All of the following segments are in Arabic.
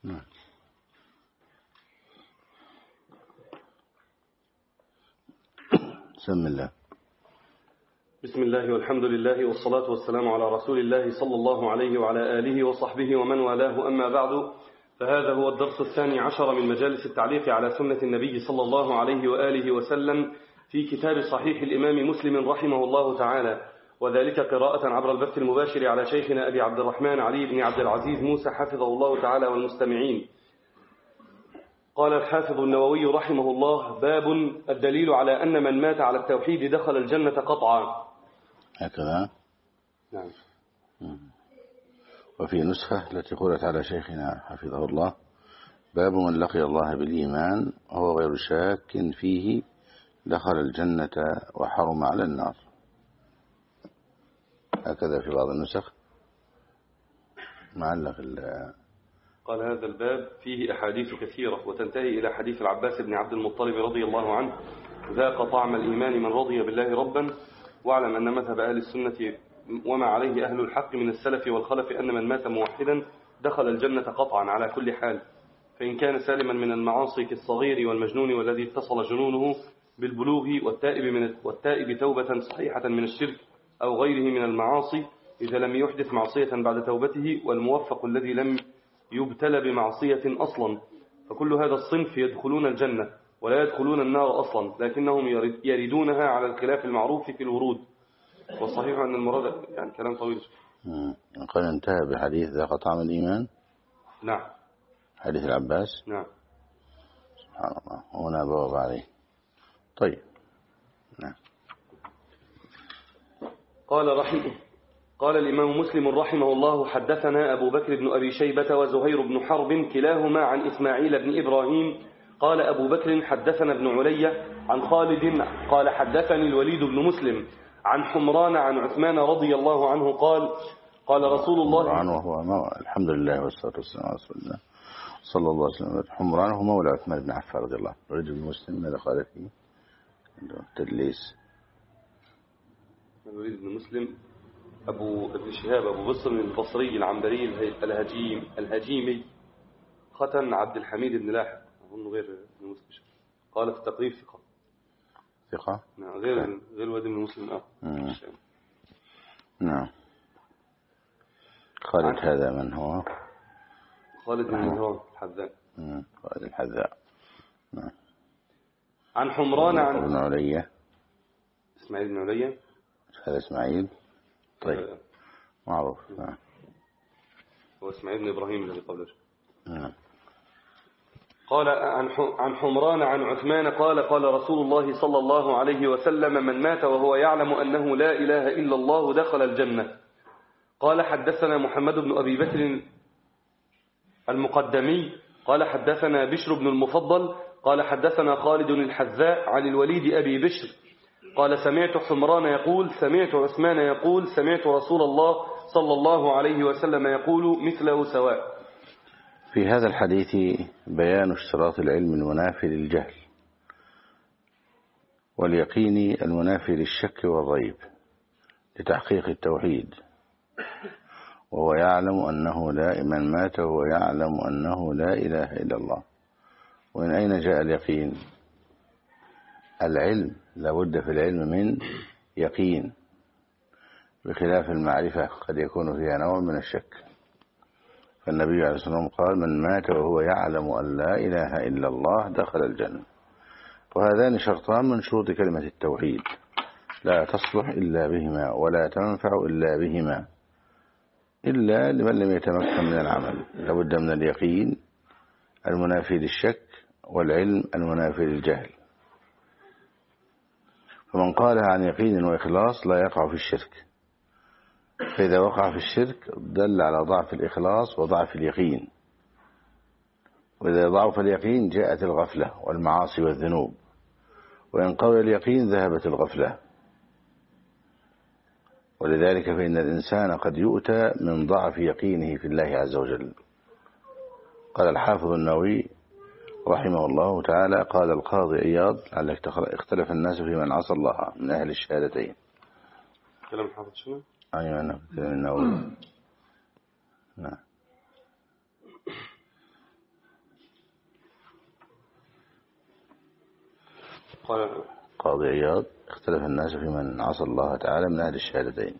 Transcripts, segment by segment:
بسم الله. بسم الله والحمد لله والصلاة والسلام على رسول الله صلى الله عليه وعلى آله وصحبه ومن والاه، أما بعد، فهذا هو الدرس 12 من مجالس التعليق على سنة النبي صلى الله عليه وآله وسلم في كتاب صحيح الإمام مسلم رحمه الله تعالى، وذلك قراءة عبر البث المباشر على شيخنا أبي عبد الرحمن علي بن عبد العزيز موسى حفظه الله تعالى والمستمعين. قال الحافظ النووي رحمه الله: باب الدليل على أن من مات على التوحيد دخل الجنة قطعا. هكذا. نعم. وفي نسخة التي قرأت على شيخنا حفظه الله: باب من لقي الله بالإيمان وهو غير شاك فيه دخل الجنة وحرم على النار. هكذا في بعض النسخ معلق. قال: هذا الباب فيه أحاديث كثيرة وتنتهي إلى حديث العباس بن عبد المطلب رضي الله عنه: ذاق طعم الإيمان من رضي بالله ربا. واعلم أن مذهب أهل السنة وما عليه أهل الحق من السلف والخلف أن من مات موحدا دخل الجنة قطعا على كل حال، فإن كان سالما من المعاصي كالصغير والمجنون والذي اتصل جنونه بالبلوغ والتائب توبة صحيحة من الشرك أو غيره من المعاصي إذا لم يحدث معصية بعد توبته، والموفق الذي لم يبتلى بمعصية أصلا، فكل هذا الصنف يدخلون الجنة ولا يدخلون النار أصلا، لكنهم يريدونها على الخلاف المعروف في الورود. والصحيح أن المراد يعني كلام طويل. قال انتهى بحديث ذاق طعم الإيمان. نعم. حديث العباس. نعم. سبحان الله. هنا بواب عليه. طيب. نعم. قال الإمام مسلم رحمه الله: حدثنا أبو بكر بن أبي شيبة وزهير بن حرب كلاهما عن إسماعيل بن إبراهيم. قال أبو بكر: حدثنا ابن علي عن خالد قال: حدثني الوليد بن مسلم عن حمران عن عثمان رضي الله عنه قال: قال رسول الله وهو الحمد لله والصلاة والسلام على رسول الله صلى الله عليه وسلم. حمران هو مولى عثمان بن عفان رضي الله عنه. الوليد بن مسلم ماذا قال فيه؟ تدليس. الوليد بن مسلم أبو ابن شهاب أبو بصر البصري العنبري الهجيمي ختن عبد الحميد بن لاحق، أظن غير ابن مسلم. قال في التقريب ثقة. نعم. غير الوليد بن مسلم. نعم. خالد هذا من هو؟ خالد بن مهران الحذاء. خالد الحذاء. نعم. عن حمران عن ابن علي. إسماعيل بن علي. هذا إسماعيل. طيب. معروف. نعم. هو إسماعيل بن إبراهيم الذي قبله. نعم. قال عن حمران عن عثمان قال: قال رسول الله صلى الله عليه وسلم: من مات وهو يعلم أنه لا إله إلا الله دخل الجنة. قال: حدثنا محمد بن أبي بكر المقدمي قال: حدثنا بشر بن المفضل قال: حدثنا خالد الحذاء عن الوليد أبي بشر قال: سمعت حمران يقول: سمعت عثمان يقول: سمعت رسول الله صلى الله عليه وسلم يقول مثله سواء. في هذا الحديث بيان اشتراط العلم المنافي للجهل، واليقين المنافي للشك والريب، لتحقيق التوحيد. وهو يعلم أنه لا، من مات وهو يعلم أنه لا إله إلا الله. ومن أين جاء اليقين؟ العلم، لابد في العلم من يقين، بخلاف المعرفة قد يكون فيها نوع من الشك. فالنبي عليه الصلاة والسلام قال: من مات وهو يعلم أن لا إله إلا الله دخل الجنة. وهذان شرطان من شروط كلمة التوحيد، لا تصلح إلا بهما ولا تنفع إلا بهما، إلا لمن لم يتمكن من العمل. لابد من اليقين المنافي للشك، والعلم المنافي للجهل. فمن قالها عن يقين وإخلاص لا يقع في الشرك، فإذا وقع في الشرك دل على ضعف الإخلاص وضعف اليقين، وإذا ضعف اليقين جاءت الغفلة والمعاصي والذنوب، وإن قوي اليقين ذهبت الغفلة. ولذلك فإن الإنسان قد يؤتى من ضعف يقينه في الله عز وجل. قال الحافظ النووي رحمه الله تعالى: قال القاضي عياض: لعلك اختلف الناس في من عصى الله من أهل الشهادتين. كلام الحافظ شنو؟ أيوة، كلام النووي. نعم. قاضي عياض: اختلف الناس في من عصى الله تعالى من أهل الشهادتين.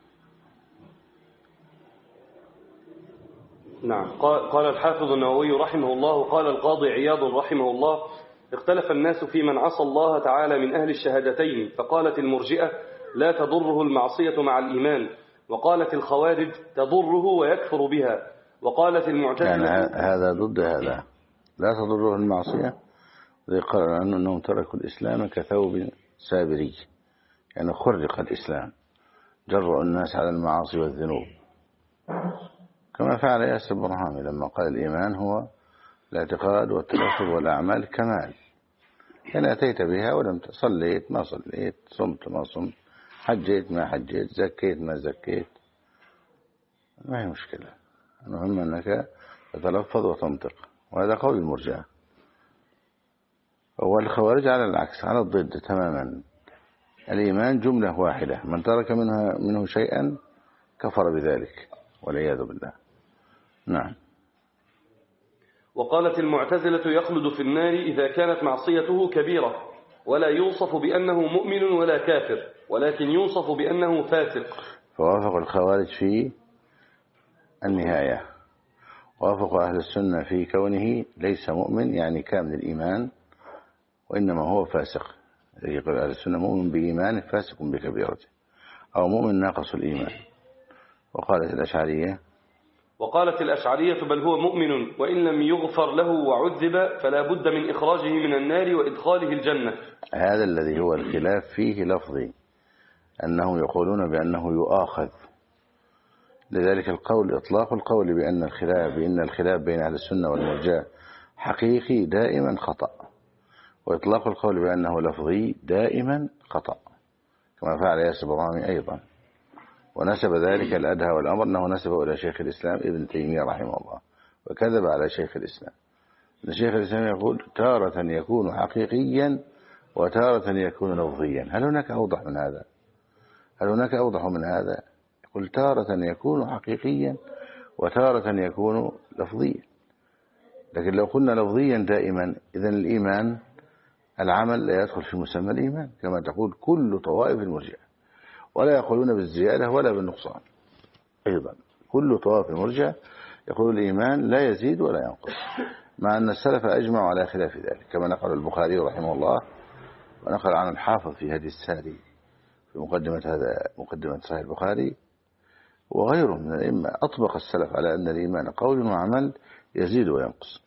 نعم. قال الحافظ النووي رحمه الله: قال القاضي عياض رحمه الله: اختلف الناس في من عصى الله تعالى من أهل الشهادتين، فقالت المرجئة: لا تضره المعصية مع الإيمان، وقالت الخوارج: تضره ويكفر بها، وقالت المعتزلة يعني هذا ضد هذا، لا تضره المعصية، قال عنه أنهم تركوا الإسلام كثوب سابري، يعني خرق الإسلام، جرأوا الناس على المعاصي والذنوب، كما فعل ياسر البرهامي لما قال الإيمان هو الاعتقاد والتلفظ والأعمال كمال، يعني أتيت بها ولم صليت ما صليت، صمت ما صمت، حجيت ما حجيت، زكيت ما زكيت، ما هي مشكلة، المهم أنك تتلفظ وتنطق. وهذا قول المرجئة. والخوارج على العكس، على الضد تماما، الإيمان جملة واحدة، من ترك منه شيئا كفر بذلك والعياذ بالله. نعم. وقالت المعتزلة: يخلد في النار إذا كانت معصيته كبيرة، ولا يوصف بأنه مؤمن ولا كافر، ولكن يوصف بأنه فاسق. فوافق الخوارج في النهاية، وافق أهل السنة في كونه ليس مؤمن يعني كامل الإيمان، وإنما هو فاسق. يقول أهل السنة: مؤمن بإيمانه فاسق بكبيرته، أو مؤمن ناقص الإيمان. وقالت الأشعرية: بل هو مؤمن وإن لم يغفر له وعذب فلا بد من إخراجه من النار وإدخاله الجنة. هذا الذي هو الخلاف فيه لفظي، أنهم يقولون بأنه يؤاخذ، لذلك القول إطلاق القول بأن الخلاف بين أهل السنة والمرجئة حقيقي دائما خطأ، وإطلاق القول بأنه لفظي دائما خطأ، كما فعل ياسر البرهامي أيضا، ونسب ذلك الأدهى والأمر أنه نسبه إلى شيخ الإسلام ابن تيمية رحمه الله، وكذب على شيخ الإسلام. شيخ الإسلام يقول: تارة يكون حقيقيا وتارة يكون لفظيا. هل هناك أوضح من هذا؟ يقول: تارة يكون حقيقيا وتارة يكون لفظيا. لكن لو قلنا لفظيا دائما، إذن الإيمان العمل لا يدخل في مسمى الإيمان، كما تقول كل طوائف المرجئة، ولا يقولون بالزيادة ولا بالنقصان. أيضا كل طوائف المرجئة يقول الإيمان لا يزيد ولا ينقص، مع أن السلف أجمعوا على خلاف ذلك، كما نقل البخاري رحمه الله، ونقل عن الحافظ في هدي الساري في مقدمة صحيح البخاري، وغيره من الأئمة أطبق السلف على أن الإيمان قول وعمل يزيد وينقص.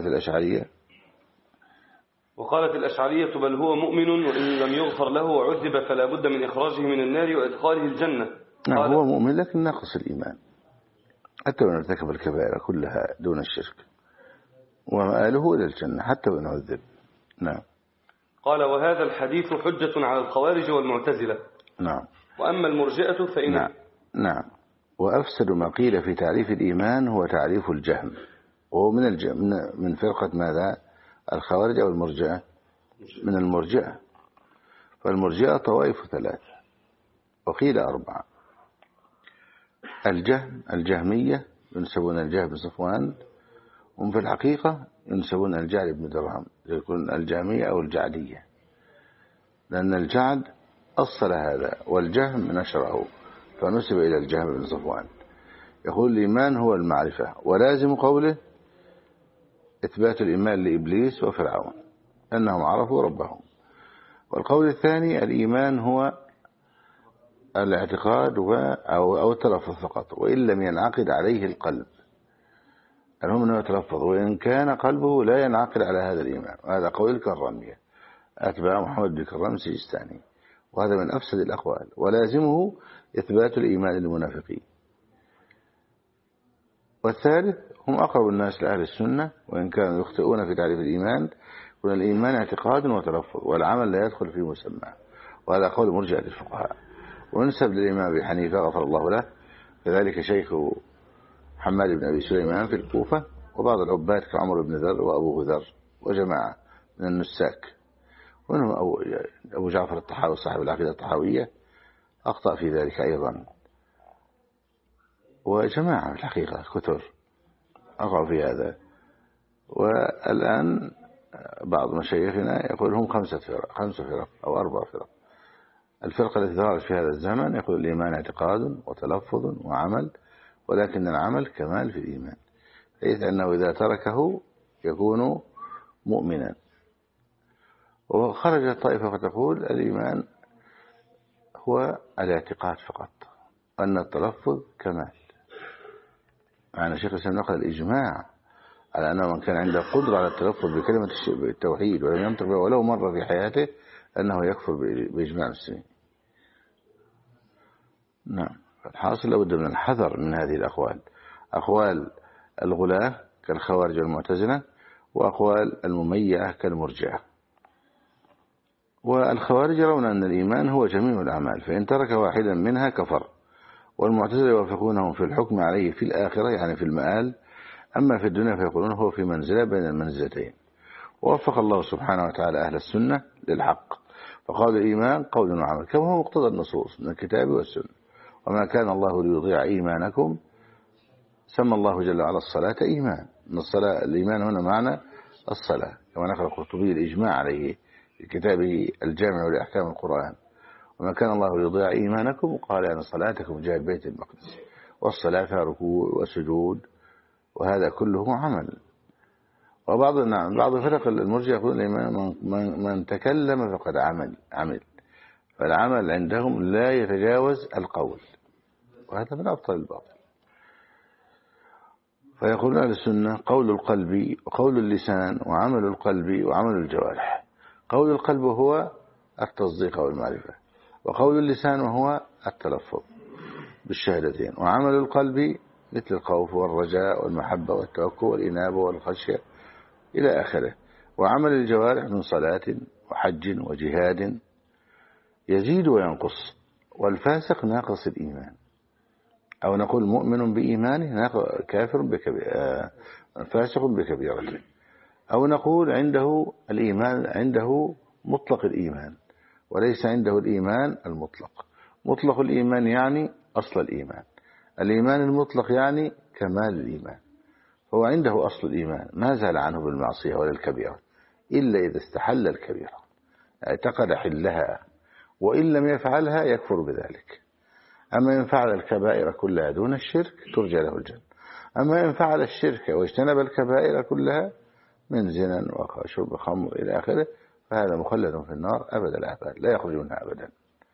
وقالت الأشعرية: بل هو مؤمن وإن لم يغفر له وعذب فلا بد من إخراجه من النار وإدخاله الجنة. نعم، هو مؤمن لكن ناقص الإيمان، حتى وإن ارتكب الكبائر كلها دون الشرك، ومآله إلى الجنة حتى وإن عذب. نعم. قال: وهذا الحديث حجة على الخوارج والمعتزلة. نعم. وأما المرجئة فإن نعم. وأفسد ما قيل في تعريف الإيمان هو تعريف الجهم، وهو من فرقة ماذا؟ الخوارج أو المرجئة؟ من المرجئة. فالمرجئة طوائف 3 وقيل 4: الجهمية ينسبون الجهم بن صفوان، هم في الحقيقة ينسبون الجعد بن درهم، يكون الجهمية أو الجعدية، لأن الجعد أصل هذا والجهم نشره فنسب إلى الجهم بن صفوان. يقول: الإيمان هو المعرفة، ولازم قوله إثبات الإيمان لإبليس وفرعون أنهم عرفوا ربهم. والقول الثاني: الإيمان هو الاعتقاد أو التلفظ فقط، وإن لم ينعقد عليه القلب، المهم أنه يتلفظ وإن كان قلبه لا ينعقد على هذا الإيمان. وهذا قول الكرامية أتباع محمد بن كرام السجستاني، وهذا من أفسد الأقوال، ولازمه إثبات الإيمان للمنافقين. والثالث هم أقرب الناس لأهل السنة، وإن كانوا يخطئون في تعريف الإيمان، يقول الإيمان اعتقاد وتلفظ والعمل لا يدخل في مسمى، وهذا قول مرجئة الفقهاء. ونسب للإمام أبي حنيفة غفر الله له، كذلك شيخ حماد بن أبي سليمان في الكوفة، وبعض العباد كعمر بن ذر وأبو ذر وجماعة من النساك، ومنهم أبو جعفر الطحاوي صاحب العقيدة الطحاوية أخطأ في ذلك أيضا، وجماعة في الحقيقة كثر أقعوا في هذا. والآن بعض مشايخنا يقول هم 5 فرق أو 4 فرق. الفرقة التي ظهرت في هذا الزمن يقول الإيمان اعتقاد وتلفظ وعمل، ولكن العمل كمال في الإيمان، حيث أنه إذا تركه يكون مؤمنا. وخرجت طائفة فتقول الإيمان هو الاعتقاد فقط، وأن التلفظ كمال. معنى شيخ الإسلام نقل الإجماع على أنه من كان عنده قدرة على التلفظ بكلمة التوحيد ولم ينطق بها ولو مرة في حياته أنه يكفر بإجماع المسلمين. نعم. الحاصل لابد من الحذر من هذه الأقوال، أقوال الغلاة كالخوارج والمعتزلة، وأقوال المميعة كالمرجئة. والخوارج يرون أن الإيمان هو جميع الأعمال، فإن ترك واحدا منها كفر. والمعتزلة يوافقونهم في الحكم عليه في الآخرة يعني في المآل، أما في الدنيا فيقولون هو في منزلة بين المنزلتين. ووفق الله سبحانه وتعالى أهل السنة للحق، فقال الإيمان قول وعمل كما هو مقتضى النصوص من الكتاب والسنة. وما كان الله ليضيع إيمانكم، سمى الله جل وعلا الصلاة إيمان. الصلاة الإيمان هنا معنى الصلاة، كما نقل القرطبي الإجماع عليه في كتابه الجامع لأحكام القرآن. وما كان الله ليضيع إيمانكم قال أن صلاتكم جاء بيت المقدس، والصلاة فيها ركوع وسجود، وهذا كله عمل. وبعض فرق المرجئة يقول من تكلم فقد عمل، فالعمل عندهم لا يتجاوز القول، وهذا من أبطل الباطل. فيقولون أهل السنة قول القلب وقول اللسان وعمل القلب وعمل الجوارح. قول القلب هو التصديق والمعرفة، وقول اللسان وهو التلفظ بالشهادتين، وعمل القلب مثل الخوف والرجاء والمحبة والتوكل والإنابة والخشية إلى آخره. وعمل الجوارح من صلاة وحج وجهاد يزيد وينقص. والفاسق ناقص الإيمان، أو نقول مؤمن بإيمانه كافر فاسق بكبيرته، أو نقول عنده الإيمان عنده مطلق الإيمان وليس عنده الإيمان المطلق. مطلق الإيمان يعني أصل الإيمان، الإيمان المطلق يعني كمال الإيمان. هو عنده أصل الإيمان ما زال عنه بالمعصية ولا الكبيرة، إلا إذا استحل الكبيرة اعتقد حلها، وإن لم يفعلها يكفر بذلك. أما إن فعل الكبائر كلها دون الشرك ترجى له الجنة. أما إن فعل الشرك واجتنب الكبائر كلها من زنا وشرب خمر إلى آخره فهذا مخلد في النار أبد الآباد، لا يخرج منها أبدا.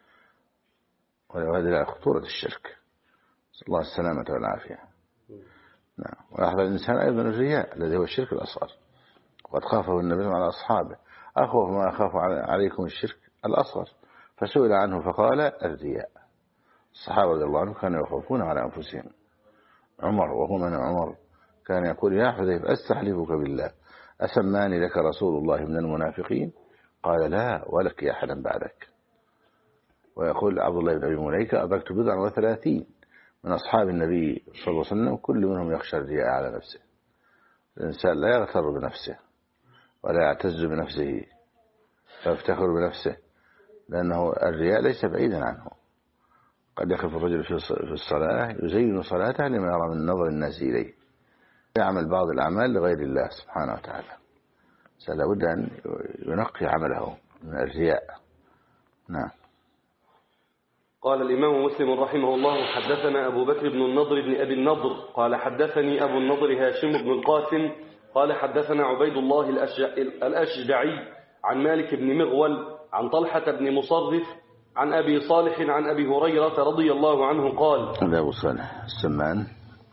وهذه خطورة الشرك، نسأل الله السلامة والعافية. نعم. ويحذر الإنسان أيضا الرياء الذي هو الشرك الأصغر، وقد خافه النبي على أصحابه أخوف ما أخاف عليكم الشرك الأصغر، فسئل عنه فقال الرياء. الصحابة رضي الله عنهم كانوا يخافون على أنفسهم. عمر وهو من عمر كان يقول يا حذيفة أستحلفك بالله أسماني لك رسول الله من المنافقين؟ قال لا ولك أحدا بعدك. ويقول عبد الله بن أبي مليكة أدركت 39 من أصحاب النبي صلى الله عليه وسلم كل منهم يخشى الرياء على نفسه. الإنسان لا يغتر بنفسه ولا يعتز بنفسه فيفتخر بنفسه، لأنه الرياء ليس بعيدا عنه. قد يخف الرجل في الصلاة يزين صلاته لما يرى من نظر الناس إليه، يعمل بعض الأعمال لغير الله سبحانه وتعالى، فلا بد أن ينقي عمله من الرياء. نعم. قال الإمام مسلم رحمه الله حدثنا أبو بكر بن النضر بن أبي النضر قال حدثني أبو النضر هاشم بن القاسم قال حدثنا عبيد الله الأشجعي عن مالك بن مغول عن طلحة بن مصرف عن أبي صالح عن أبي هريرة رضي الله عنه قال هذا أبو صالح السمان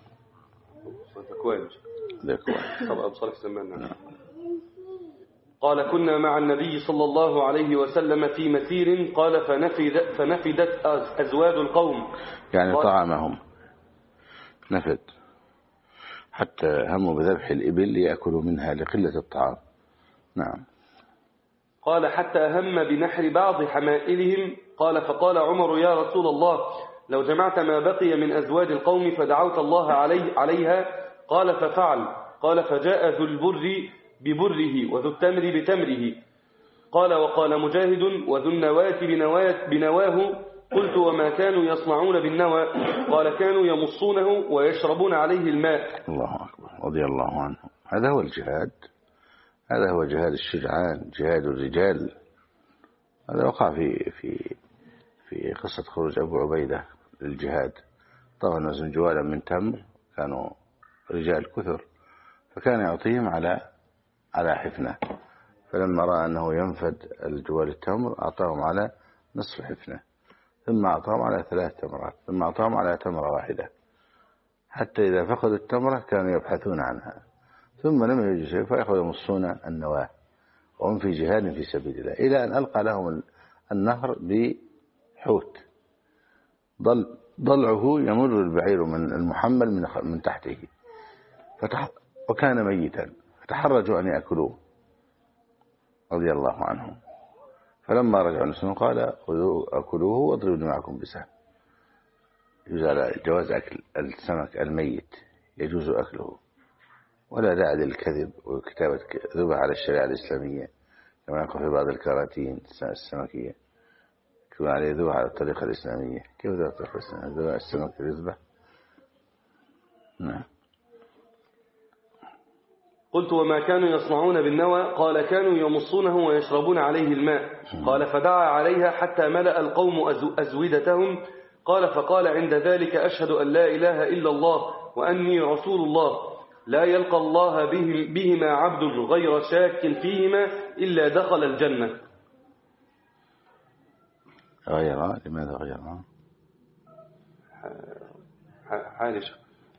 أبو صالح السمان. نعم. قال كنا مع النبي صلى الله عليه وسلم في مسير قال فنفدت أزواد القوم، يعني طعامهم نفد حتى هموا بذبح الإبل ليأكلوا منها لقلة الطعام. نعم. قال حتى هم بنحر بعض حمائلهم قال فقال عمر يا رسول الله لو جمعت ما بقي من أزواد القوم فدعوت الله عليها قال ففعل. قال فجاء ذو البر ببره وذو التمر بتمره. قال وقال مجاهد وذو النواة بنواه. قلت وما كانوا يصنعون بالنوى؟ قال كانوا يمصونه ويشربون عليه الماء. الله أكبر رضي الله عنه. هذا هو الجهاد، هذا هو جهاد الشجعان، جهاد الرجال. هذا وقع في قصة خروج أبو عبيدة للجهاد. طبعا الناس جوالا من تمر، كانوا رجال كثر، فكان يعطيهم على حفنة، فلما رأى أنه ينفد الجوال التمر أعطاهم على نصف حفنة، ثم أعطاهم على 3 تمرات، ثم أعطاهم على تمرة واحدة، حتى إذا فقدوا التمرة كانوا يبحثون عنها، ثم لم يجدوا شيء فيأخذوا يمصون النواة وهم في جهاد في سبيل الله، إلى أن ألقى لهم النهر بحوت ضلعه يمر البعير من المحمل من تحته، وكان ميتا، فتحرجوا أن يأكلوه رضي الله عنهم. فلما رجعوا المسلمون قال أكلوه واضربوا دماءكم بسهم. يجوز على جواز أكل السمك الميت، يجوز أكله، ولا داعي للكذب وكتابة ذبح على الشريعة الإسلامية كما يقول في بعض الكراتين السمكية يكون عليه ذبح على الطريقة الإسلامية. كيف ذبح الطريقة الإسلامية؟ ذبح السمك يذبح. نعم. قلت وما كانوا يصنعون بالنوى؟ قال كانوا يمصونه ويشربون عليه الماء. قال فدعا عليها حتى ملأ القوم أزودتهم. قال فقال عند ذلك أشهد أن لا إله إلا الله وأني رسول الله، لا يلقى الله بهما عبد غير شاك فيهما إلا دخل الجنة. غيرها؟ لماذا غيرها؟ حارشة.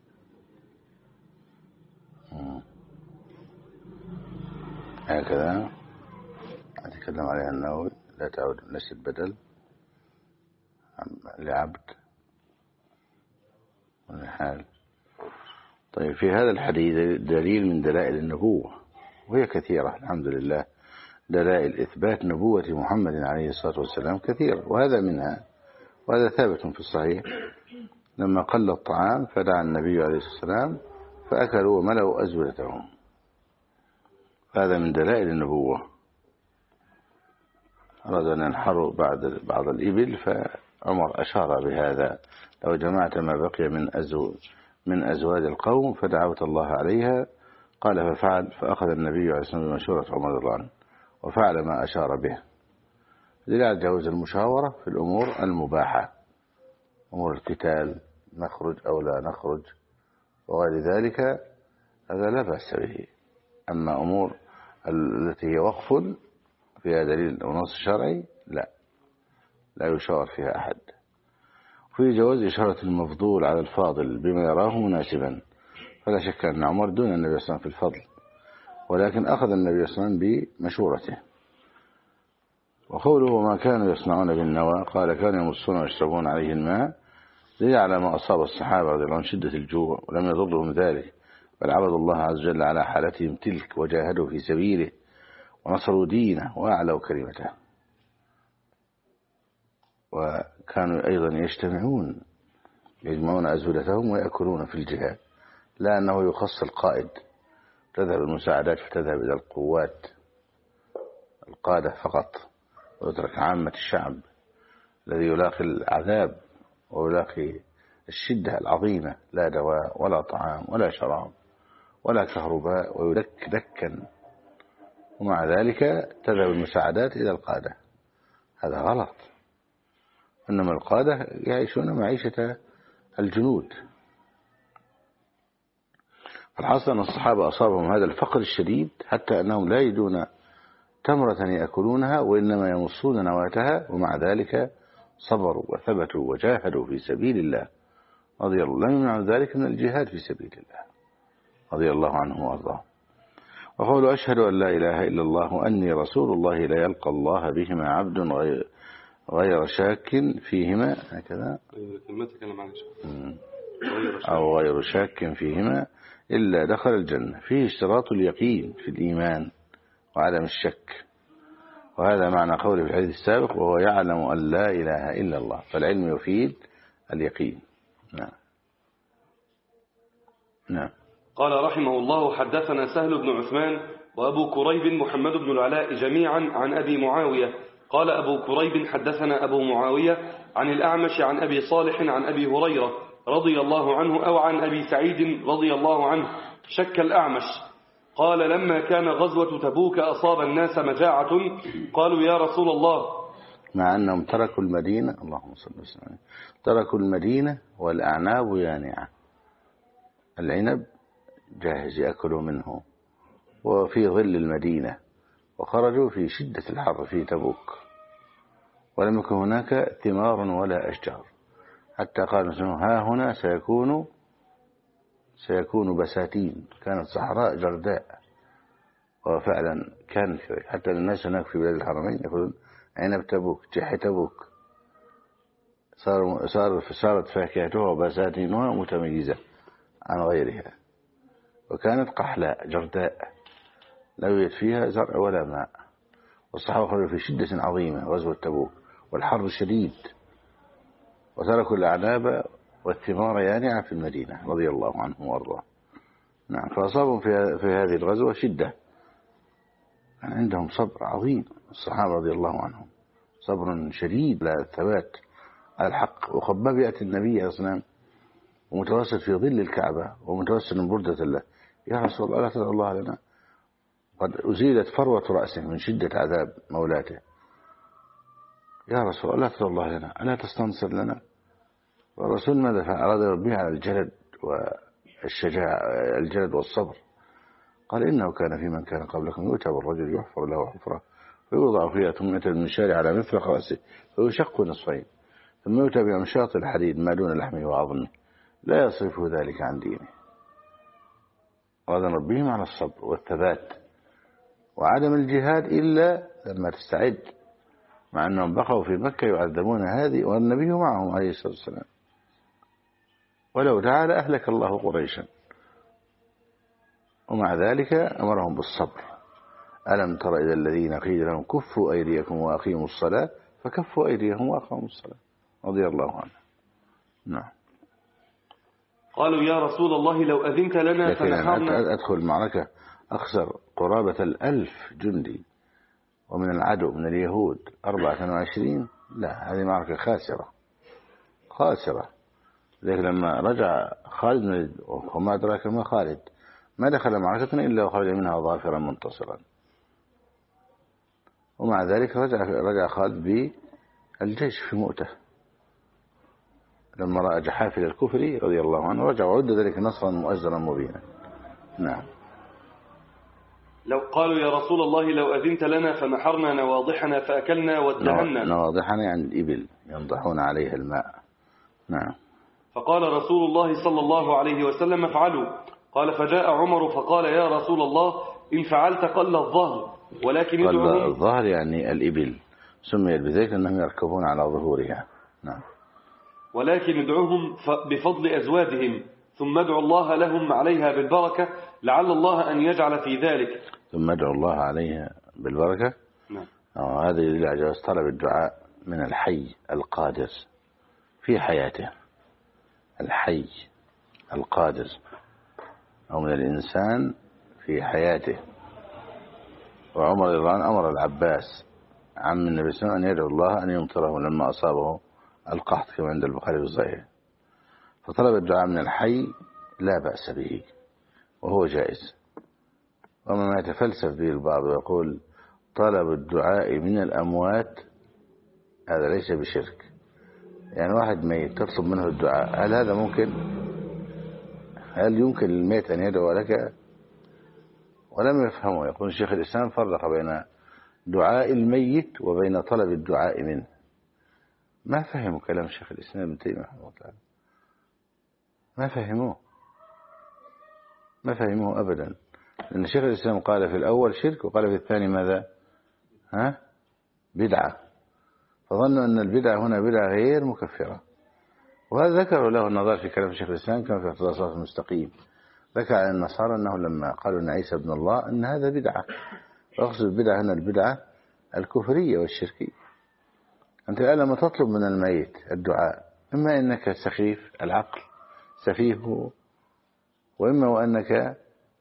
هكذا أتكلم عليها النووي، لا تعود ليست بدل لعبد والحال. طيب في هذا الحديث دليل من دلائل النبوة، وهي كثيرة الحمد لله، دلائل إثبات نبوة محمد عليه الصلاة والسلام كثيرة، وهذا منها، وهذا ثابت في الصحيح. لما قل الطعام فدعا النبي عليه الصلاة والسلام فأكلوا وملأوا أزودتهم، هذا من دلائل النبوة. أراد أن ينحروا بعض الإبل فعمر أشار بهذا، لو جمعت ما بقي من أزواج القوم فدعوت الله عليها، قال ففعل، فأخذ النبي عليه الصلاة والسلام بمشورة عمر رضي الله عنه وفعل ما أشار به. لذلك جوز المشاورة في الأمور المباحة، أمور القتال، نخرج أو لا نخرج وغير ذلك، هذا لا بأس به. أما أمور التي هي وقف فيها دليل أو نص شرعي لا يشاور فيها أحد. في جواز إشارة المفضول على الفاضل بما يراه مناسبا، فلا شك أن عمر دون النبي صلى الله عليه وسلم في الفضل، ولكن أخذ النبي صلى الله عليه وسلم بمشورته. وقوله وما كانوا يصنعون بالنوى، قال كانوا يمصون ويشربون عليه الماء، ليعلى ما أصاب الصحابة رضي الله عنهم شدة الجوع، ولم يضرهم ذلك، بل عبدوا الله عز وجل على حالتهم تلك، وجاهدوا في سبيله ونصروا دينه وأعلوا كلمته. وكانوا أيضا يجمعون أزولتهم ويأكلون في الجهاد، لا أنه يخص القائد، تذهب المساعدات فتذهب إلى القوات القادة فقط، ويترك عامة الشعب الذي يلاقي العذاب ويلاقي الشدة العظيمة، لا دواء ولا طعام ولا شراب ولا كهرباء، ويدك دكا، ومع ذلك تذهب المساعدات إلى القادة. هذا غلط. إنما القادة يعيشون معيشة الجنود. فالحاصل أن الصحابة أصابهم هذا الفقر الشديد حتى أنهم لا يجدون تمرة يأكلونها، وإنما يمصون نواتها، ومع ذلك صبروا وثبتوا وجاهدوا في سبيل الله رضي الله، لم يمنعوا ذلك من الجهاد في سبيل الله رضي الله عنه وارضاه. وقولوا أشهد أن لا إله إلا الله وأني رسول الله، لا يلقى الله بهما عبد غير شاك فيهما، هكذا أو غير شاك فيهما إلا دخل الجنة. فيه اشتراط اليقين في الإيمان وعدم الشك، وهذا معنى قوله في الحديث السابق وهو يعلم أن لا إله إلا الله، فالعلم يفيد اليقين. نعم. قال رحمه الله حدثنا سهل بن عثمان وأبو كريب محمد بن العلاء جميعا عن أبي معاوية. قال أبو كريب حدثنا أبو معاوية عن الأعمش عن أبي صالح عن أبي هريرة رضي الله عنه أو عن أبي سعيد رضي الله عنه، شك الأعمش. قال لما كان غزوة تبوك أصاب الناس مجاعة قالوا يا رسول الله، مع أنهم تركوا المدينة، اللهم صل وسلم، تركوا المدينة والأعناب يانعة، العنب جاهز يأكلوا منه وفي ظل المدينة، وخرجوا في شدة الحر في تبوك، ولم يكن هناك ثمار ولا أشجار، حتى قالوا ها هنا سيكون بساتين، كانت صحراء جرداء. وفعلا كان حتى الناس هناك في بلاد الحرمين يقولون عنب تبوك، جح تبوك، صارت فاكهتها وبساتينها متميزة عن غيرها، وكانت قحلاء جرداء لا يوجد فيها زرع ولا ماء، والصحابة خرجوا في شدة عظيمة غزوة تبوك والحر شديد، وتركوا الأعناب والثمار يانعة في المدينة رضي الله عنهم وارضاهم. نعم، فأصابهم في هذه الغزوة شدة، كان عندهم صبر عظيم الصحابة رضي الله عنهم، صبر شديد لا الثبات على الحق. وخباب يأتي النبي عليه الصلاة والسلام ومتوسل في ظل الكعبة ومتوسل من بردة الله، يا رسول الله لا تدعو الله لنا، قد أزيلت فروة رأسه من شدة عذاب مولاته، يا رسول الله لا تدعو الله لنا، ألا تستنصر لنا؟ والرسول ماذا فعل؟ أراد ربه على الجلد والشجاعة، الجلد والصبر. قال إنه كان في من كان قبلكم يؤتى بالرجل يحفر له حفرة فيوضع فيها ثمة المنشار على مثل رأسه فيشق نصفين، ثم يؤتى بأمشاط الحديد ما دون لحمه وعظمه لا يصرفه ذلك عن دينه. أراد ربهم على الصبر والثبات وعدم الجهاد إلا لما تستعد، مع أنهم بقوا في مكة يعذبون هذه والنبي معهم عليه الصلاة والسلام، ولو تعالى أهلك الله قريشا، ومع ذلك أمرهم بالصبر. ألم تر إلى الذين قيل لهم كفوا أيديكم وأقيموا الصلاة فكفوا أيديهم وأقاموا الصلاة رضي الله عنه. نعم. قالوا يا رسول الله لو أذنت لنا فنحرنا. أدخل المعركة أخسر قرابة 1000 جندي، ومن العدو من اليهود 24، لا هذه معركة خاسرة. لكن لما رجع خالد وما أدراك ما خالد، ما دخل معركة إلا وخرج منها ظافرا منتصرا، ومع ذلك رجع خالد بالجيش في مؤتة لما رأى جحافل الكفر رضي الله عنه، رجع وعد ذلك نصرا مؤزرا مبينا. نعم. لو قالوا يا رسول الله لو أذنت لنا فنحرنا نواضحنا فأكلنا وادهنا. نواضحنا يعني الإبل ينضحون عليها الماء. نعم. فقال رسول الله صلى الله عليه وسلم افعلوا. قال فجاء عمر فقال يا رسول الله إن فعلت قل الظهر، ولكن ادعوهم. الظهر يعني الإبل، سميت بذلك أنهم يركبون على ظهورها. نعم. ولكن ادعوهم بفضل أزوادهم، ثم ادعوا الله لهم عليها بالبركة لعل الله أن يجعل في ذلك. ثم ادعوا الله عليها بالبركة. نعم. هذا يدل على جواز طلب الدعاء من الحي القادر في حياته، الحي القادر، أو من الإنسان في حياته. وعمر رضي الله عنه أمر العباس عم النبي صلى الله عليه وسلم أن يدعو الله أن يمطره لما أصابه القحط كما عند البخاري في الصحيح، فطلب الدعاء من الحي لا بأس به وهو جائز. وما يتفلسف به البعض ويقول طلب الدعاء من الأموات هذا ليس بشرك، يعني واحد ميت تطلب منه الدعاء، هل هذا ممكن؟ هل يمكن للميت أن يدعو لك؟ ولم يفهموا. يقول شيخ الإسلام فرق بين دعاء الميت وبين طلب الدعاء منه. ما فهموا كلام شيخ الإسلام ابن تيمية رحمه الله تعالى، ما فهموه أبدا، لأن شيخ الإسلام قال في الأول شرك وقال في الثاني ماذا؟ بدعة، فظنوا أن البدعة هنا بدعة غير مكفرة. وهذا ذكروا له النظر في كلام شيخ الإسلام كما في اقتضاء الصراط المستقيم، ذكر عن النصارى أنه لما قالوا أن عيسى ابن الله أن هذا بدعة، وأقصد البدعة هنا البدعة الكفرية والشركية. أنت الآن لما تطلب من الميت الدعاء، إما أنك سخيف العقل سفيه، وإما وأنك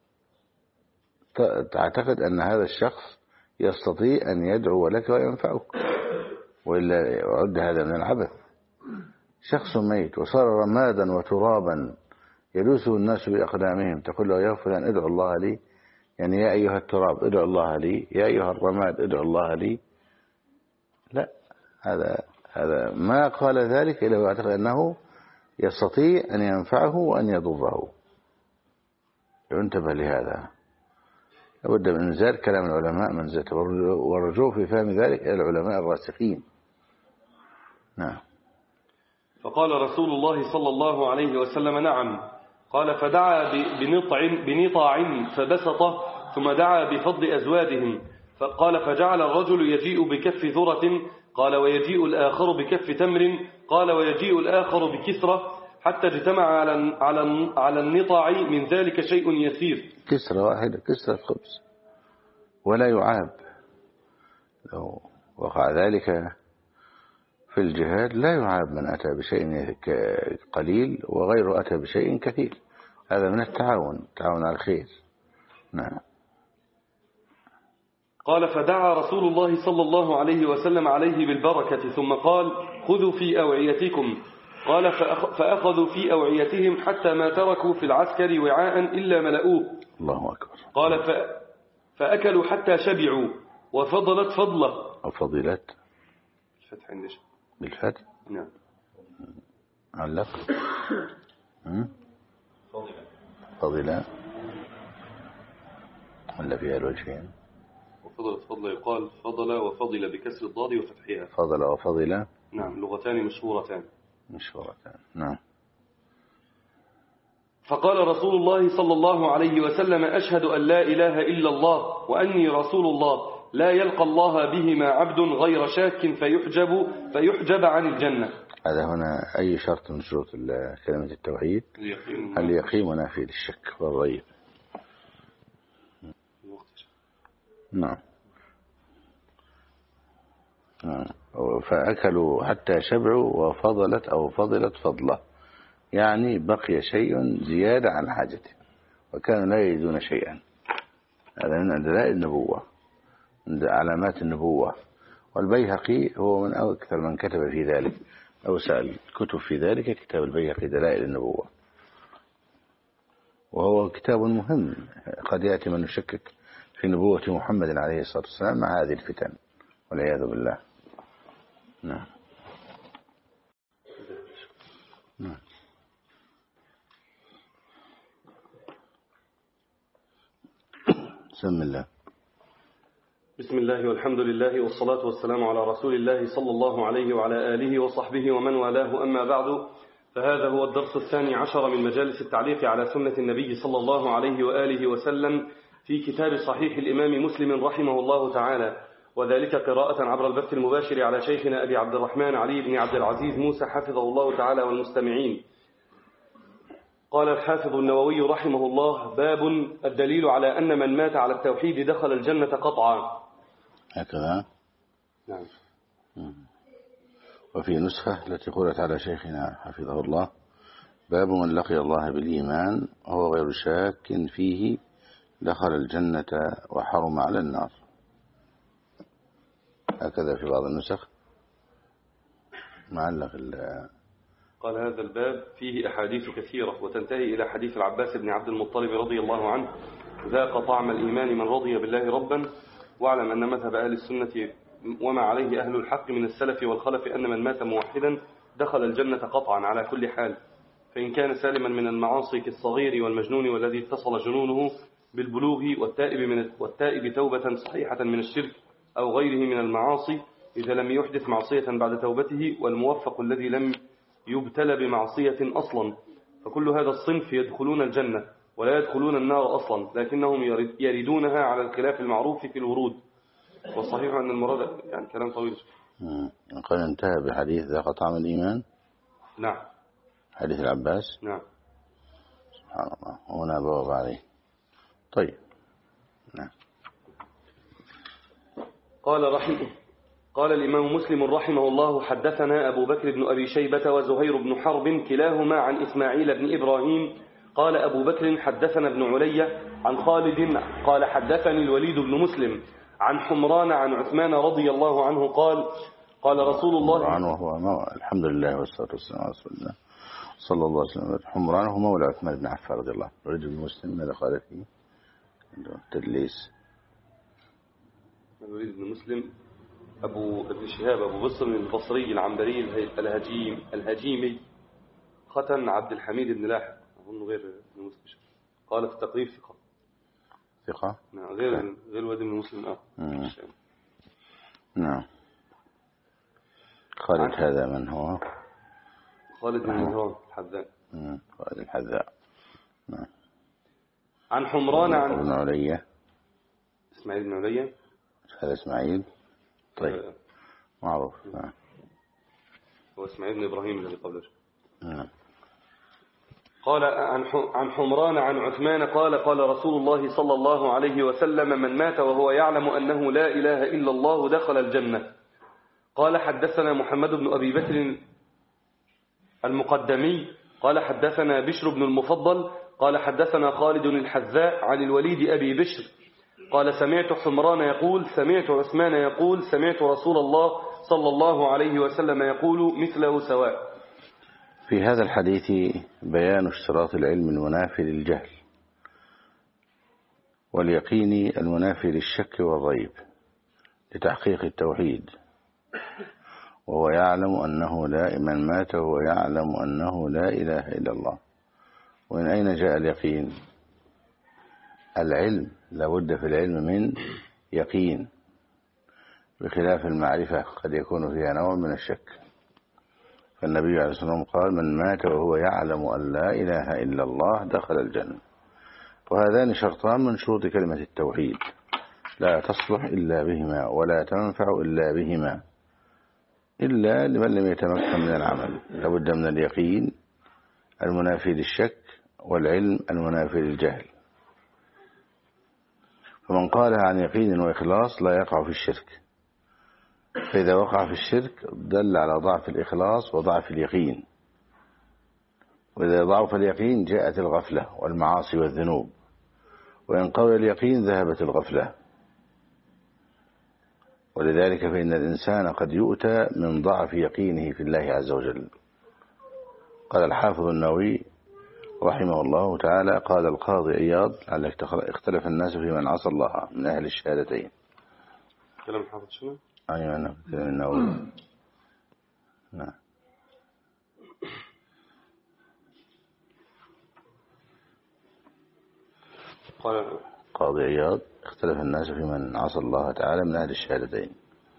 تعتقد أن هذا الشخص يستطيع أن يدعو لك وينفعك، وإلا يعد هذا من العبث. شخص ميت وصار رمادا وترابا يدوسه الناس بأقدامهم، تقول له يا فلان ادعو الله لي، يعني يا أيها التراب ادعو الله لي، يا أيها الرماد ادعو الله لي. لا، هذا ما قال ذلك إلا ويعتقد أنه يستطيع أن ينفعه وأن يضره. ينتبه لهذا، لابد من إنزال كلام العلماء منزلته والرجوع في فهم ذلك إلى العلماء الراسخين. نعم. فقال رسول الله صلى الله عليه وسلم: نعم. قال: فدعا بنطاع فبسطه، ثم دعا بفضل أزوادهم. فقال: فجعل الرجل يجيء بكف ذرة، قال: ويجيء الآخر بكف تمر، قال: ويجيء الآخر بكسرة، حتى اجتمع على النطاع من ذلك شيء يسير. كسرة واحدة، كسرة خبز، ولا يعاب. لو وقع ذلك في الجهاد لا يعاب من أتى بشيء قليل وغيره أتى بشيء كثير. هذا من التعاون على الخير. نعم. قال: فدعا رسول الله صلى الله عليه وسلم عليه بالبركة، ثم قال: خذوا في أوعيتكم. قال: فأخذوا في أوعيتهم حتى ما تركوا في العسكر وعاء إلا ملؤوه. الله أكبر. قال: فأكلوا حتى شبعوا، وفضلت فضلة. وفضلت الفتح عندش بالفتح. نعم. علق فضلة ولا فيها الوجهين؟ وفضلت فضلة يقال فضل وفضل بكسر الضاد وفتحها. فضل وفضل. نعم، لغتان مشهورتان. نعم. فقال رسول الله صلى الله عليه وسلم: أشهد أن لا إله إلا الله وأني رسول الله، لا يلقى الله بهما عبد غير شاك فيحجب عن الجنة. هذا هنا أي شرط من شروط كلمة التوحيد؟ اليقين منافي للشك والريب. نعم. فأكلوا حتى شبعوا وفضلت فضله، يعني بقي شيء زيادة عن حاجته وكانوا لا يجدون شيئا. هذا من دلائل النبوة، من علامات النبوة. والبيهقي هو من أكثر من كتب في ذلك، أوسع الكتب في ذلك كتاب البيهقي دلائل النبوة، وهو كتاب مهم. قد يأتي من يشكك في نبوة محمد عليه الصلاة والسلام مع هذه الفتن والعياذ بالله. نعم. بسم الله. بسم الله والحمد لله والصلاة والسلام على رسول الله صلى الله عليه وعلى آله وصحبه ومن والاه، أما بعد، فهذا هو الدرس 12 من مجالس التعليق على سنة النبي صلى الله عليه وآله وسلم في كتاب صحيح الإمام مسلم رحمه الله تعالى، وذلك قراءة عبر البث المباشر على شيخنا أبي عبد الرحمن علي بن عبد العزيز موسى حفظه الله تعالى والمستمعين. قال الحافظ النووي رحمه الله: باب الدليل على أن من مات على التوحيد دخل الجنة قطعا. هكذا. نعم. وفي نسخة التي قرأت على شيخنا حفظه الله: باب من لقي الله بالإيمان وهو غير شاك فيه دخل الجنة وحرم على النار. هكذا في بعض النسخ معلق. قال: هذا الباب فيه أحاديث كثيرة وتنتهي إلى حديث العباس بن عبد المطلب رضي الله عنه: ذاق طعم الإيمان من رضي بالله ربا، واعلم أن مذهب أهل السنة وما عليه أهل الحق من السلف والخلف أن من مات موحدا دخل الجنة قطعا على كل حال، فإن كان سالما من المعاصي كالصغير والمجنون والذي اتصل جنونه بالبلوغ والتائب توبة صحيحة من الشرك أو غيره من المعاصي إذا لم يحدث معصية بعد توبته، والموفق الذي لم يبتلى بمعصية أصلا، فكل هذا الصنف يدخلون الجنة ولا يدخلون النار أصلا، لكنهم يردونها على الخلاف المعروف في الورود. والصحيح أن المراد يعني كلام طويل. قال انتهى بحديث ذاق طعم الإيمان. نعم. حديث العباس. نعم. سبحان الله. هنا بواب عليه. طيب. نعم. قال الإمام مسلم رحمه الله: حدثنا أبو بكر بن أبي شيبة وزهير بن حرب كلاهما عن إسماعيل بن إبراهيم. قال أبو بكر: حدثنا ابن علي عن خالد قال: حدثني الوليد بن مسلم عن حمران عن عثمان رضي الله عنه قال: قال رسول الله وهو الحمد لله والصلاة والسلام على رسول الله صلى الله عليه وسلم. حمران هو مولى عثمان بن عفان رضي الله عنه. الوليد بن مسلم ماذا قال فيه؟ التدليس. الوليد بن مسلم ابن شهاب أبو بصر البصري العنبري الهجيمي ختن عبد الحميد بن لاحق أظن غير ابن مسلم. قال في التقريب ثقة. نعم غير الوليد بن مسلم. نعم. خالد هذا من هو؟ خالد بن مهران الحذاء. خالد الحذاء. نعم. عن حمران عن ابن علية. إسماعيل بن علية. هذا إسماعيل. طيب معروف. نعم. هو إسماعيل بن إبراهيم الذي قبله. نعم. قال عن حمران عن عثمان قال رسول الله صلى الله عليه وسلم: من مات وهو يعلم أنه لا إله إلا الله دخل الجنة. قال حدثنا محمد بن أبي بكر المقدمي قال حدثنا بشر بن المفضل قال حدثنا خالد الحذاء عن الوليد أبي بشر قال سمعت حمران يقول سمعت عثمان يقول سمعت رسول الله صلى الله عليه وسلم يقول مثله سواء. في هذا الحديث بيان اشتراط العلم المنافي للجهل واليقين المنافي للشك والريب لتحقيق التوحيد، وهو يعلم أنه من مات وهو يعلم أنه لا إله إلا الله. ومن أين جاء اليقين؟ العلم لابد في العلم من يقين، بخلاف المعرفة قد يكون فيها نوع من الشك. فالنبي عليه الصلاة والسلام قال: من مات وهو يعلم أن لا إله إلا الله دخل الجنة. وهذان شرطان من شروط كلمة التوحيد لا تصلح إلا بهما ولا تنفع إلا بهما، إلا لمن لم يتمكن من العمل. لابد من اليقين المنافي للشك والعلم المنافي للجهل. فمن قالها عن يقين وإخلاص لا يقع في الشرك، فإذا وقع في الشرك دل على ضعف الإخلاص وضعف اليقين، وإذا ضعف اليقين جاءت الغفلة والمعاصي والذنوب، وإن قوي اليقين ذهبت الغفلة. ولذلك فإن الإنسان قد يؤتى من ضعف يقينه في الله عز وجل. قال الحافظ النووي رحمه الله تعالى: قال القاضي عياض: لعلك اختلف الناس في من عصى الله من أهل الشهادتين. كلام الحافظ شنو؟ أيوة أنا كلام النووي. نعم. قال قاضي عياض: اختلف الناس في من عصى الله تعالى من أهل الشهادتين.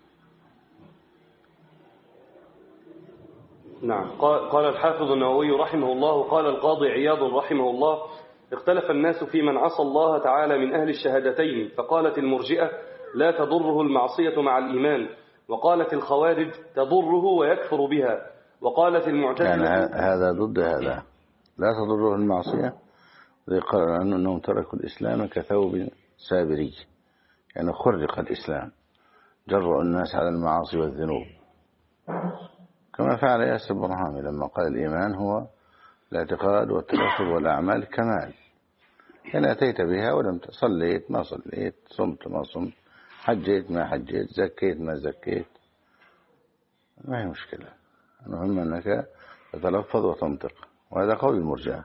نعم. قال الحافظ النووي رحمه الله: قال القاضي عياض رحمه الله: اختلف الناس في من عصى الله تعالى من أهل الشهادتين، فقالت المرجئة: لا تضره المعصية مع الإيمان، وقالت الخوارج: تضره ويكفر بها، وقالت المعتزلة يعني هذا ضد هذا، لا تضره المعصية. قال عنه أنهم تركوا الإسلام كثوب سابري، يعني خرق الإسلام، جرأوا الناس على المعاصي والذنوب، كما فعل ياسر برهامي لما قال الإيمان هو الاعتقاد والتلفظ والأعمال كمال. يعني أتيت بها ولم صليت ما صليت، صمت ما صمت، حجيت ما حجيت، زكيت ما زكيت، ما هي مشكلة. المهم أنك تتلفظ وتنطق، وهذا قول المرجئة.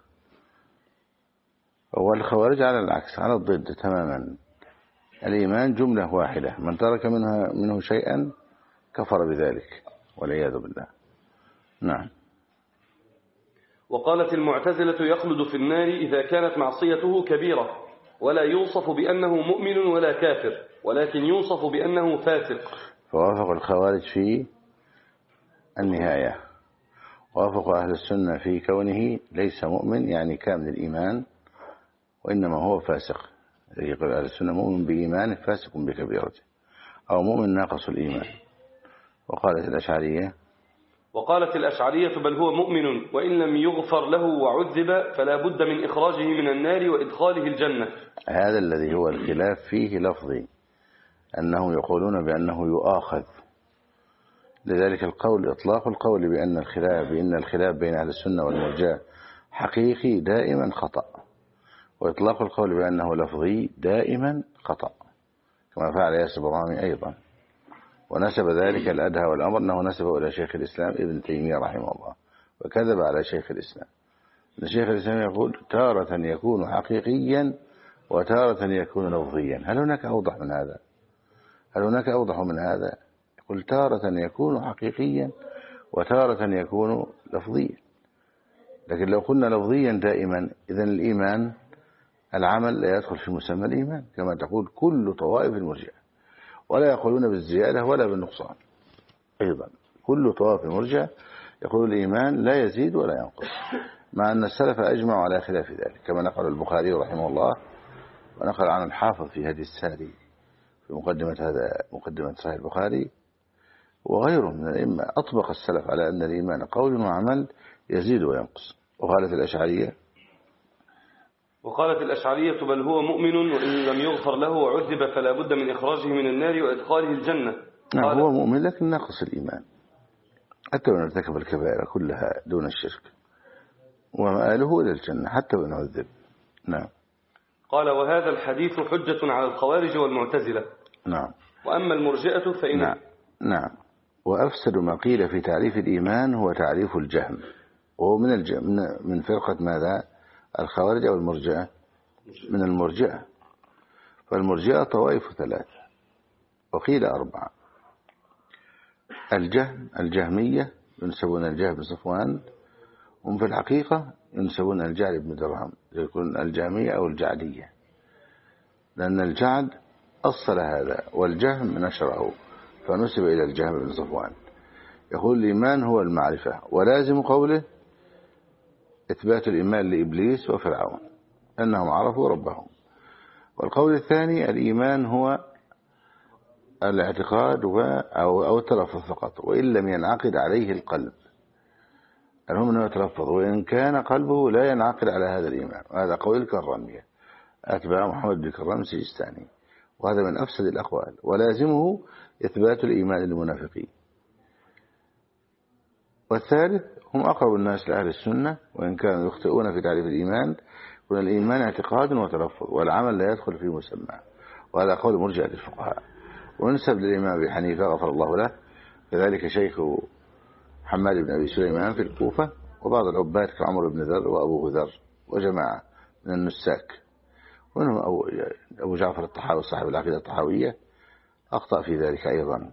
والخوارج على العكس، على الضد تماما. الإيمان جملة واحدة، من ترك منه شيئا كفر بذلك والعياذ بالله. نعم. وقالت المعتزلة: يخلد في النار إذا كانت معصيته كبيرة، ولا يوصف بأنه مؤمن ولا كافر، ولكن يوصف بأنه فاسق. فوافق الخوارج في النهاية، وافق أهل السنة في كونه ليس مؤمن يعني كامل الإيمان، وإنما هو فاسق. يقول أهل السنة: مؤمن بإيمانه فاسق بكبيرته، أو مؤمن ناقص الإيمان. وقالت الأشعرية: بل هو مؤمن وإن لم يغفر له وعذب فلا بد من إخراجه من النار وإدخاله الجنة. هذا الذي هو الخلاف فيه لفظي، أنه يقولون بأنه يؤاخذ. لذلك القول إطلاق القول بأن الخلاف بين أهل السنة والمرجئة حقيقي دائما خطأ، وإطلاق القول بأنه لفظي دائما خطأ، كما فعل ياسر برهامي أيضا، ونسب ذلك الأدهى والأمر أنه نسبه إلى شيخ الإسلام ابن تيمية رحمه الله، وكذب على شيخ الإسلام. شيخ الإسلام يقول: تارة يكون حقيقيا وتارة يكون لفظيا. هل هناك أوضح من هذا؟ هل هناك أوضح من هذا؟ يقول تارة يكون حقيقيا وتارة يكون لفظيا. لكن لو قلنا لفظيا دائما إذن الإيمان العمل لا يدخل في مسمى الإيمان، كما تقول كل طوائف المرجئة، ولا يقولون بالزيادة ولا بالنقصان. أيضا كل طوائف المرجئة يقول الإيمان لا يزيد ولا ينقص، مع أن السلف أجمعوا على خلاف ذلك، كما نقل البخاري رحمه الله ونقل عن الحافظ في هدي الساري في مقدمة صحيح البخاري وغيره من الأئمة أطبق السلف على أن الإيمان قول وعمل يزيد وينقص. وقالت الأشعرية بل هو مؤمن وإن لم يغفر له وعذب فلا بد من إخراجه من النار وإدخاله الجنة. نعم هو مؤمن لكن ناقص الإيمان حتى وإن ارتكب الكبائر كلها دون الشرك، ومآله إلى الجنة حتى وإن عذب. نعم. قال وهذا الحديث حجة على الخوارج والمعتزلة. نعم. وأما المرجئة فإن نعم. وأفسد ما قيل في تعريف الإيمان هو تعريف الجهم، وهو من فرقة ماذا؟ الخوارج أو المرجئة؟ من المرجئة. فالمرجئة طوائف 3 وقيل 4. الجهمية ينسبون الجهم بن صفوان، هم في الحقيقة ينسبون الجعد بن درهم، يكون الجهمية أو الجعدية، لأن الجعد أصل هذا والجهم نشره فنسب إلى الجهم بن صفوان. يقول الإيمان هو المعرفة، ولازم قوله إثبات الإيمان لإبليس وفرعون أنهم عرفوا ربهم. والقول الثاني الإيمان هو الاعتقاد أو التلفظ فقط وإن لم ينعقد عليه القلب، المهم أنه يتلفظ وإن كان قلبه لا ينعقد على هذا الإيمان. وهذا قول الكرامية أتباع محمد بن كرام السجستاني، وهذا من أفسد الأقوال. ولازمه إثبات الإيمان للمنافقين. والثالث هم أقرب الناس لأهل السنة وإن كانوا يخطئون في تعريف الإيمان، وأن الإيمان اعتقاد وتلفظ والعمل لا يدخل في مسمى، وهذا قول مرجئة الفقهاء. ونسب للإمام أبي حنيفة غفر الله له، كذلك شيخ حماد بن أبي سليمان في الكوفة، وبعض العباد كعمر بن ذر وأبو ذر وجماعة من النساك، ومنهم أبو جعفر الطحاوي صاحب العقيدة الطحاوية أخطأ في ذلك أيضا،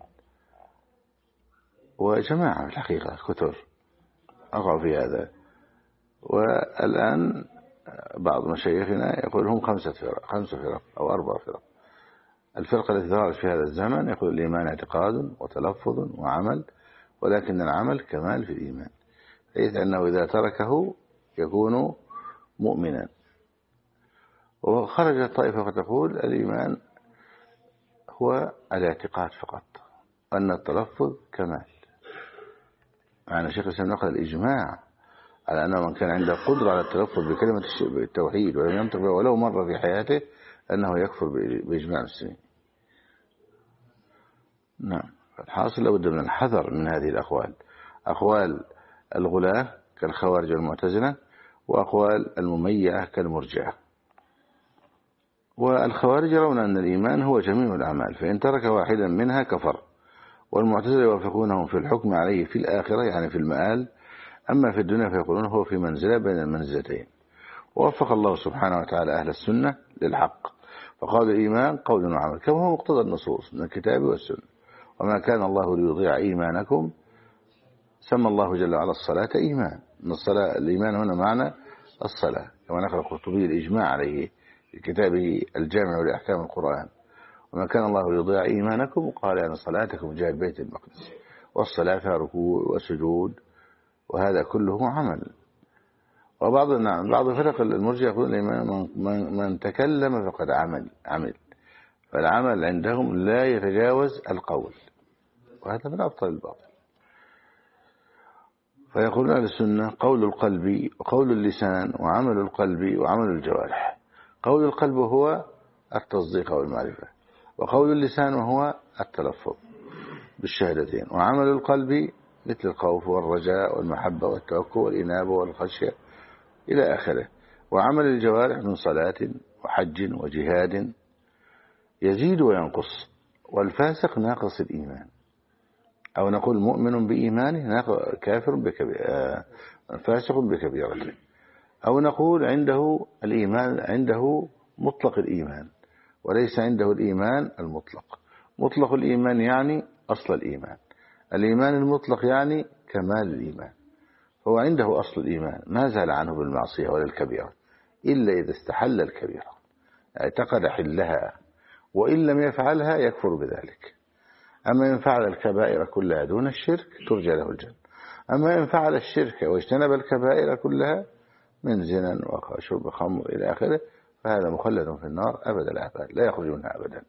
وجماعة في الحقيقة كثر أقعوا في هذا. والآن بعض مشايخنا يقول هم 5 فرق أو 4 فرق. الفرقة التي ظهرت في هذا الزمن يقول الإيمان اعتقاد وتلفظ وعمل، ولكن العمل كمال في الإيمان، حيث أنه إذا تركه يكون مؤمنا. وخرجت طائفة فتقول الإيمان هو الاعتقاد فقط، وأن التلفظ كمال. معنى شيخ الإسلام نقل الإجماع على أنه من كان عنده قدرة على التلفظ بكلمة التوحيد ولم ينطق بها ولو مرة في حياته أنه يكفر بإجماع المسلمين. نعم. فالحاصل لابد من الحذر من هذه الأقوال، أقوال الغلاة كالخوارج والمعتزلة، وأقوال المميعة كالمرجئة. والخوارج يرون أن الإيمان هو جميع الأعمال، فإن ترك واحدا منها كفر. والمعتزلة يوافقونهم في الحكم عليه في الآخرة يعني في المآل، أما في الدنيا فيقولون هو في منزلة بين المنزلتين. ووفق الله سبحانه وتعالى أهل السنة للحق، فقال الإيمان قول وعمل كما هو مقتضى النصوص من الكتاب والسنة. وما كان الله ليضيع إيمانكم، سمى الله جل وعلا الصلاة إيمان. من الصلاة الإيمان هنا معنى الصلاة، كما نقل القرطبي الإجماع عليه في كتابه الجامع لأحكام القرآن. وما كان الله ليضيع إيمانكم، قال أن صلاتكم جاء بيت المقدس، والصلاة فيها ركوع وسجود، وهذا كله عمل. بعض فرق المرجئة يقول من تكلم فقد عمل، فالعمل عندهم لا يتجاوز القول، وهذا من أبطل الباطل. فيقولون أهل السنة قول القلب وقول اللسان وعمل القلب وعمل الجوارح. قول القلب هو التصديق والمعرفة، وقول اللسان هو التلفظ بالشهادتين، وعمل القلب مثل الخوف والرجاء والمحبة والتوكل والإنابة والخشية إلى آخره. وعمل الجوارح من صلاة وحج وجهاد يزيد وينقص. والفاسق ناقص الإيمان، أو نقول مؤمن بإيمانه كافر فاسق بكبيرته، أو نقول عنده الإيمان عنده مطلق الإيمان، وليس عنده الإيمان المطلق. مطلق الإيمان يعني أصل الإيمان، الإيمان المطلق يعني كمال الإيمان. هو عنده أصل الإيمان ما زال عنه بالمعصية ولا الكبيرة، إلا إذا استحل الكبيرة اعتقد حلها، وإن لم يفعلها يكفر بذلك. أما إن فعل الكبائر كلها دون الشرك ترجى له الجنة. أما إن فعل الشرك واجتنب الكبائر كلها من زنا وشرب خمر إلى آخره فهذا مخلد في النار أبد الآباد، لا يخرج منها أبدا.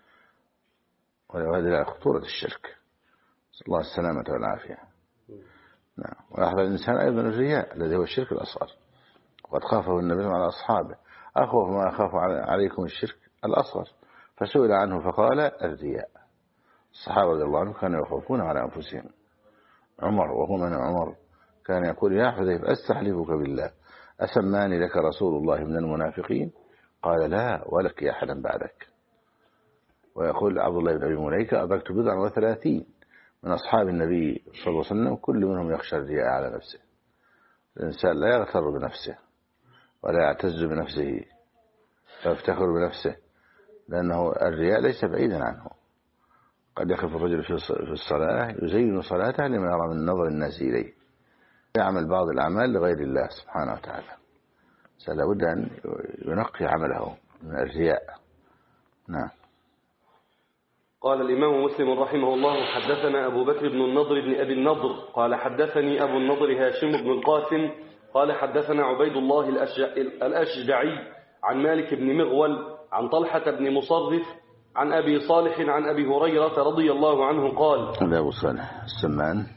وهذا خطورة الشرك، نسأل الله السلامة والعافية. نعم. ويحذر الإنسان أيضا الرياء الذي هو الشرك الأصغر، وقد خافه النبي على أصحابه: أخوف ما أخاف عليكم الشرك الأصغر، فسئل عنه فقال: الرياء. الصحابة رضي الله عنهم كانوا يخافون على أنفسهم. عمر وهو من عمر كان يقول: يا حذيفة أستحلفك بالله أسماني لك رسول الله من المنافقين؟ قال: لا ولك يا أحدا بعدك. ويقول عبد الله بن أبي مليكة: أدركت 39 من أصحاب النبي صلى الله عليه وسلم كل منهم يخشى الرياء على نفسه. الإنسان لا يغتر بنفسه ولا يعتز بنفسه ويفتخر بنفسه، لأنه الرياء ليس بعيدا عنه. قد يقف الرجل في الصلاة يزين صلاته لما يرى من نظر الناس إليه، يعمل بعض الأعمال لغير الله سبحانه وتعالى، فلا بد أن ينقي عمله من الرياء. نعم. قال الإمام مسلم رحمه الله: حدثنا أبو بكر بن النضر بن أبي النضر قال حدثني أبو النضر هاشم بن القاسم قال حدثنا عبيد الله الأشجعي عن مالك بن مغول عن طلحة بن مصرف عن أبي صالح عن أبي هريرة رضي الله عنه قال: هذا أبو صالح السمان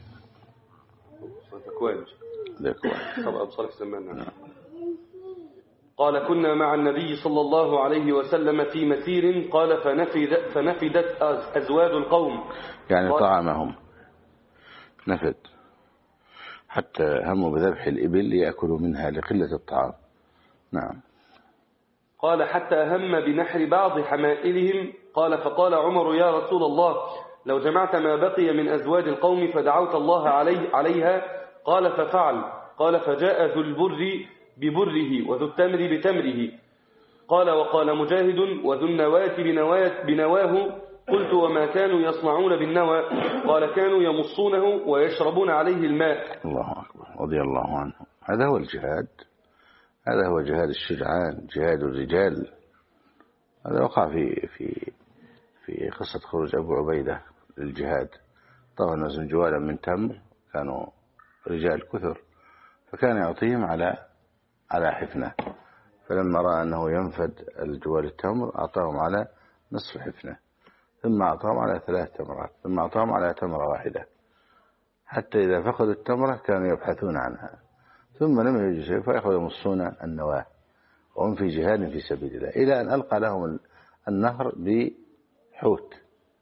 أبو صالح السمان. قال: كنا مع النبي صلى الله عليه وسلم في مسير، قال فنفدت أزواد القوم، يعني طعامهم نفد، حتى هموا بذبح الإبل ليأكلوا منها لقلة الطعام. نعم. قال: حتى هم بنحر بعض حمائلهم، قال: فقال عمر: يا رسول الله، لو جمعت ما بقي من أزواج القوم فدعوت الله عليها. قال: ففعل. قال: فجاء ذو البر ببره وذو التمر بتمره. قال: وقال مجاهد: وذو النواة بنواه. قلت: وما كانوا يصنعون بالنوى؟ قال: كانوا يمصونه ويشربون عليه الماء. الله أكبر، رضي الله عنه. هذا هو الجهاد، هذا هو جهاد الشجعان، جهاد الرجال. هذا وقع في قصة خروج أبو عبيدة للجهاد. طبعا نزل جوالا من تمر، كانوا رجال كثر، فكان يعطيهم على حفنة، فلما رأى أنه ينفد الجوال التمر أعطاهم على نصف حفنة، ثم أعطاهم على 3 تمرات، ثم أعطاهم على تمرة واحدة، حتى إذا فقدوا التمرة كانوا يبحثون عنها، ثم لم يجد شيء فيأخذوا يمصون النواة وهم في جهاد في سبيل الله، إلى أن ألقى لهم النهر بحوت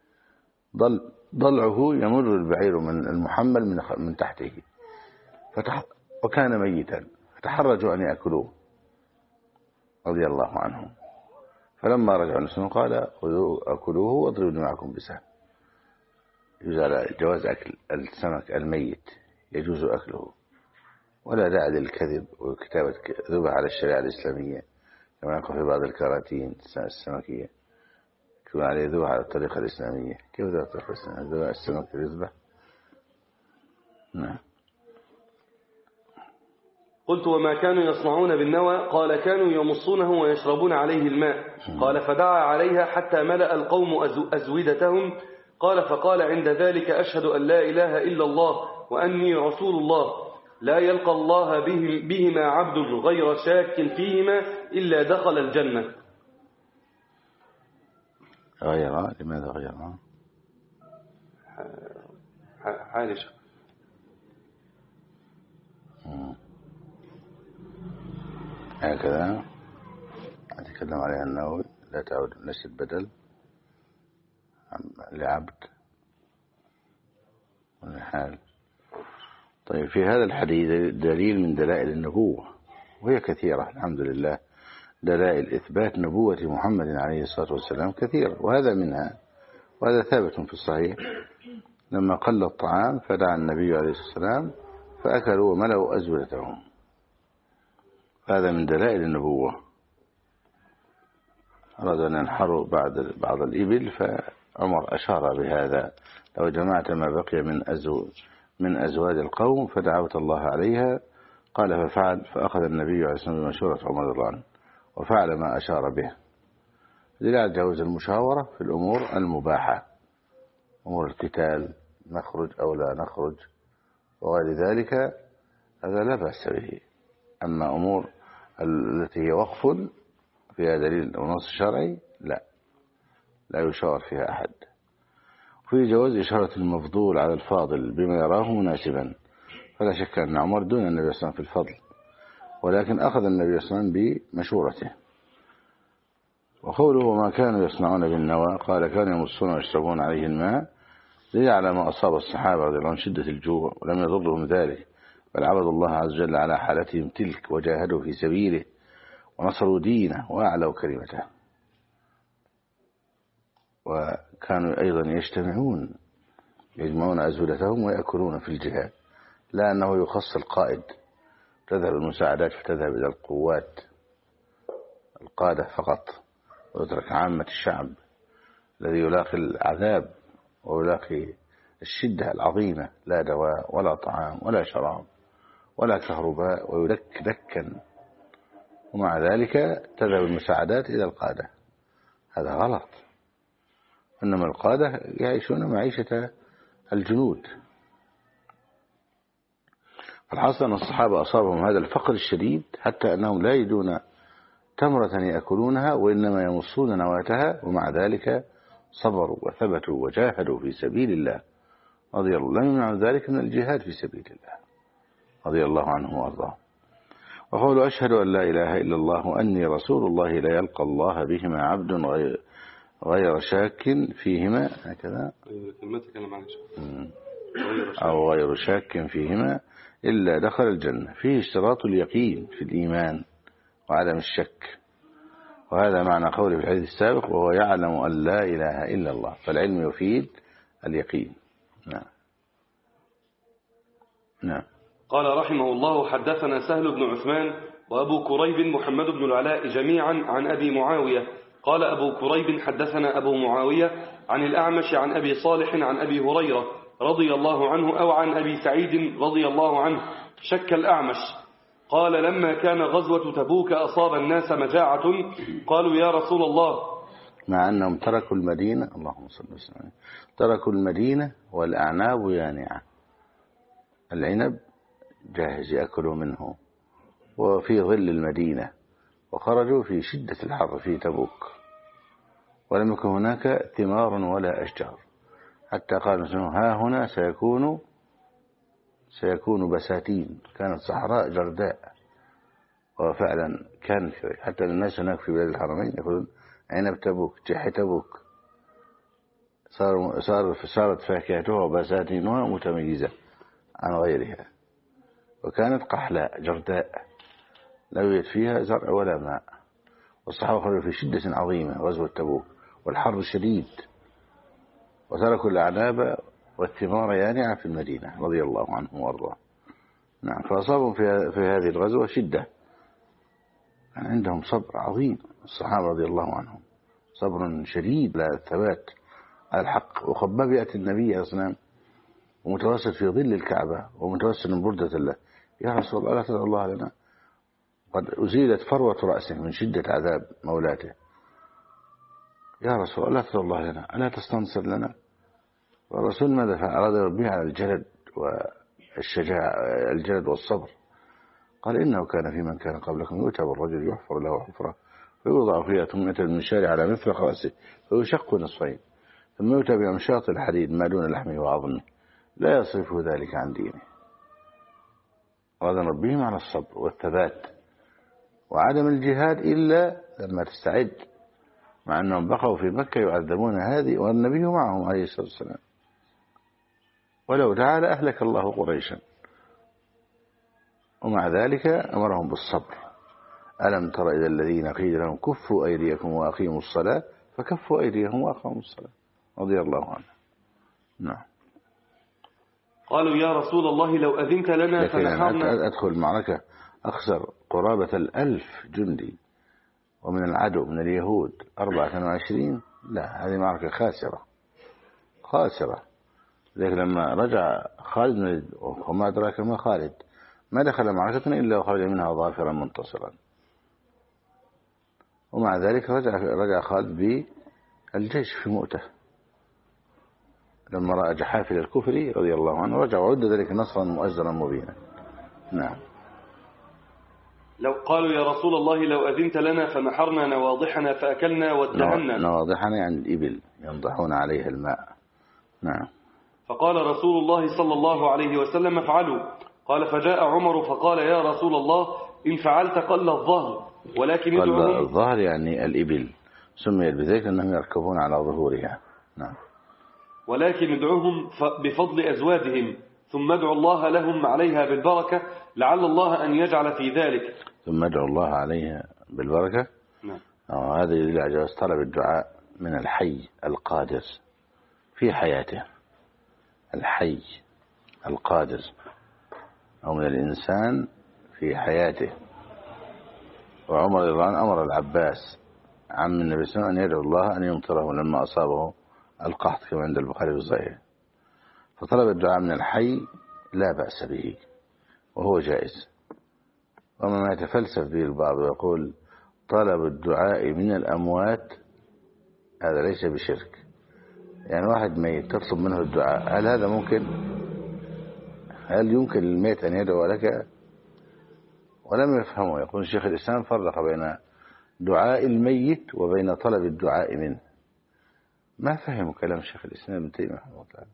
ضلعه يمر البعير من المحمل من تحته، وكان ميتا، فتحرجوا أن يأكلوه رضي الله عنهم. فلما رجعوا نسلم قال: خذوا أكلوه واضربوا معكم بسهم. جواز أكل السمك الميت، يجوز أكله، ولا داعي للكذب وكتابة ذبح على الشريعة الإسلامية كما يقول في بعض الكراتين السمكية يكون عليه ذبح على الطريقة الإسلامية. كيف ذبح الطريقة الإسلامية؟ السمك يذبح. نعم. قلت: وما كانوا يصنعون بالنوى؟ قال: كانوا يمصونه ويشربون عليه الماء. قال: فدعا عليها حتى ملأ القوم أزودتهم. قال: فقال عند ذلك: أشهد أن لا إله إلا الله وأني رسول الله، لا يلقى الله بهما عبد غير شاك فيهما إلا دخل الجنة. غيرها؟ لماذا غيرها؟ حالشة. هكذا أتكلم عليها النووي، لا تعود ليست بدل لعبد والحال. طيب، في هذا الحديث دليل من دلائل النبوة، وهي كثيرة الحمد لله، دلائل إثبات نبوة محمد عليه الصلاة والسلام كثيرة، وهذا منها، وهذا ثابت في الصحيح. لما قل الطعام فدعا النبي عليه الصلاة والسلام فأكلوا وملأوا أزودتهم، هذا من دلائل النبوة. أراد أن ينحروا بعض الإبل، فعمر أشار بهذا: لو جمعت ما بقي من أزواج القوم فدعوت الله عليها. قال ففعل، فأخذ النبي عليه الصلاة والسلام بمشورة عمر رضي الله عنه وفعل ما أشار به. دليل جواز المشاورة في الأمور المباحة، أمور القتال، نخرج أو لا نخرج وغير ذلك، هذا لا بأس به. أما أمور التي هي وقف فيها دليل أو نص شرعي لا يشاور فيها أحد. وفي جواز إشارة المفضول على الفاضل بما يراه مناسبا، فلا شك أن عمر دون النبي صلى الله عليه وسلم في الفضل، ولكن أخذ النبي صلى الله عليه وسلم بمشورته. وقوله وما كانوا يصنعون بالنوى، قال كانوا يمصون ويشربون عليه الماء ليعلم ما أصاب الصحابة رضي الله عنهم شدة الجوع، ولم يضرهم ذلك، بل عبدوا الله عز وجل على حالتهم تلك، وجاهدوا في سبيله ونصروا دينه وأعلوا كلمته. وكانوا أيضا يجمعون أزودتهم ويأكلون في الجهاد، لا أنه يخص القائد، تذهب المساعدات فتذهب إلى القادة فقط، ويترك عامة الشعب الذي يلاقي العذاب ويلاقي الشدة العظيمة، لا دواء ولا طعام ولا شراب ولا كهرباء، ويدك دكا، ومع ذلك تذهب المساعدات إلى القادة. هذا غلط. إنما القادة يعيشون معيشة الجنود. فالحاصل أن الصحابة أصابهم هذا الفقر الشديد حتى أنهم لا يجدون تمرة يأكلونها، وإنما يمصون نواتها، ومع ذلك صبروا وثبتوا وجاهدوا في سبيل الله رضي الله. لم يمنع ذلك من الجهاد في سبيل الله رضي الله عنه وأرضاه. وقولوا أشهد أن لا إله إلا الله وأني رسول الله لا يلقى الله بهما عبد غير شاك فيهما، هكذا أو غير شاك فيهما إلا دخل الجنة. فيه اشتراط اليقين في الإيمان وعدم الشك، وهذا معنى قوله في الحديث السابق وهو يعلم أن لا إله إلا الله، فالعلم يفيد اليقين. نعم. قال رحمه الله حدثنا سهل بن عثمان وأبو كريب محمد بن العلاء جميعا عن أبي معاوية. قال أبو كريب حدثنا أبو معاوية عن الأعمش عن أبي صالح عن أبي هريرة رضي الله عنه أو عن أبي سعيد رضي الله عنه. شك الأعمش قال لما كان غزوة تبوك أصاب الناس مجاعة قالوا يا رسول الله، مع أنهم تركوا المدينة، اللهم صل وسلم، تركوا المدينة والأعناب يانعة، العنب جاهز يأكلوا منه وفي ظل المدينة، وخرجوا في شدة الحر في تبوك، ولم يكن هناك ثمار ولا أشجار، حتى قال مسلم ها هنا سيكون بساتين، كانت صحراء جرداء. وفعلا كان حتى الناس هناك في بلاد الحرمين يقولون عنب تبوك، جح تبوك، صارت فاكهتها وبساتينها متميزة عن غيرها، وكانت قحلاء جرداء لا يوجد فيها زرع ولا ماء. والصحابة خرجوا في شدة عظيمة غزوة تبوك والحر الشديد، وتركوا الأعناب والثمار يانعة في المدينة رضي الله عنه وارضاه. نعم. فأصابهم في هذه الغزوة شدة، كان عندهم صبر عظيم الصحابة رضي الله عنهم، صبر شديد لا الثبات على الحق. وخباب يأتي النبي عليه الصلاة والسلام ومتوسل في ظل الكعبة ومتوسل من بردة الله، يا رسول الله لا تدع الله لنا، قد أزيلت فروة رأسه من شدة عذاب مولاته، يا رسول الله لا تدع الله لنا، ألا تستنصر لنا؟ والرسول ماذا فعل؟ أراد ربه على الجلد والشجاعة، الجلد والصبر. قال إنه كان في من كان قبلكم يؤتى بالرجل يحفر له حفرة فيوضع فيها ثم يأتي بالمنشار على مثل رأسه فيشق نصفين، ثم يؤتى بأمشاط الحديد ما دون لحمه وعظمه لا يصرفه ذلك عن دينه. أراد ربهم على الصبر والثبات وعدم الجهاد إلا لما تستعد، مع أنهم بقوا في مكة يعذبون هذه والنبي معهم عليه الصلاة والسلام، ولو دعا لأهلك الله قريشا، ومع ذلك أمرهم بالصبر. ألم تر إلى الذين قيل لهم كفوا أيديكم وأقيموا الصلاة فكفوا أيديهم وأقاموا الصلاة رضي الله عنه. نعم. قالوا يا رسول الله لو أذنت لنا فنحرنا. أدخل المعركة أخسر قرابة 1000 جندي ومن العدو من اليهود 24، لا، هذه معركة خاسرة. لذلك لما رجع خالد بن الوليد، وما أدراك ما خالد، ما دخل معركة إلا وخرج منها ظافرا منتصرا، ومع ذلك رجع خالد بالجيش في مؤتة لما رأى جحافل الكفر رضي الله عنه، رجع وعد ذلك نصرا مؤزرا مبينا. نعم. لو قالوا يا رسول الله لو أذنت لنا فنحرنا نواضحنا فأكلنا وادهنا. نواضحنا يعني الإبل ينضحون عليها الماء. نعم. فقال رسول الله صلى الله عليه وسلم افعلوا. قال فجاء عمر فقال يا رسول الله إن فعلت قل الظهر ولكن قل الظهر يعني الإبل، سميت بذلك أنهم يركبون على ظهورها. نعم. ولكن ادعوهم بفضل أزوادهم ثم ادعوا الله لهم عليها بالبركة لعل الله أن يجعل في ذلك. ثم ادعوا الله عليها بالبركة. نعم. هذا يدل على جواز طلب الدعاء من الحي القادر في حياته، الحي القادر، أو من الإنسان في حياته. وعمر رضي الله عنه أمر العباس عم النبي صلى الله عليه وسلم أن يدعو الله أن يمطره لما أصابه القحط كما عند البخاري في الصحيح. فطلب الدعاء من الحي لا بأس به وهو جائز. وما ما يتفلسف به البعض ويقول طلب الدعاء من الأموات هذا ليس بشرك. يعني واحد ميت تطلب منه الدعاء، هل هذا ممكن؟ هل يمكن للميت أن يدعو لك؟ ولم يفهموا. يقول الشيخ الإسلام فرق بين دعاء الميت وبين طلب الدعاء منه. ما فهموا كلام الشيخ الإسلام ابن تيمية رحمه الله تعالى،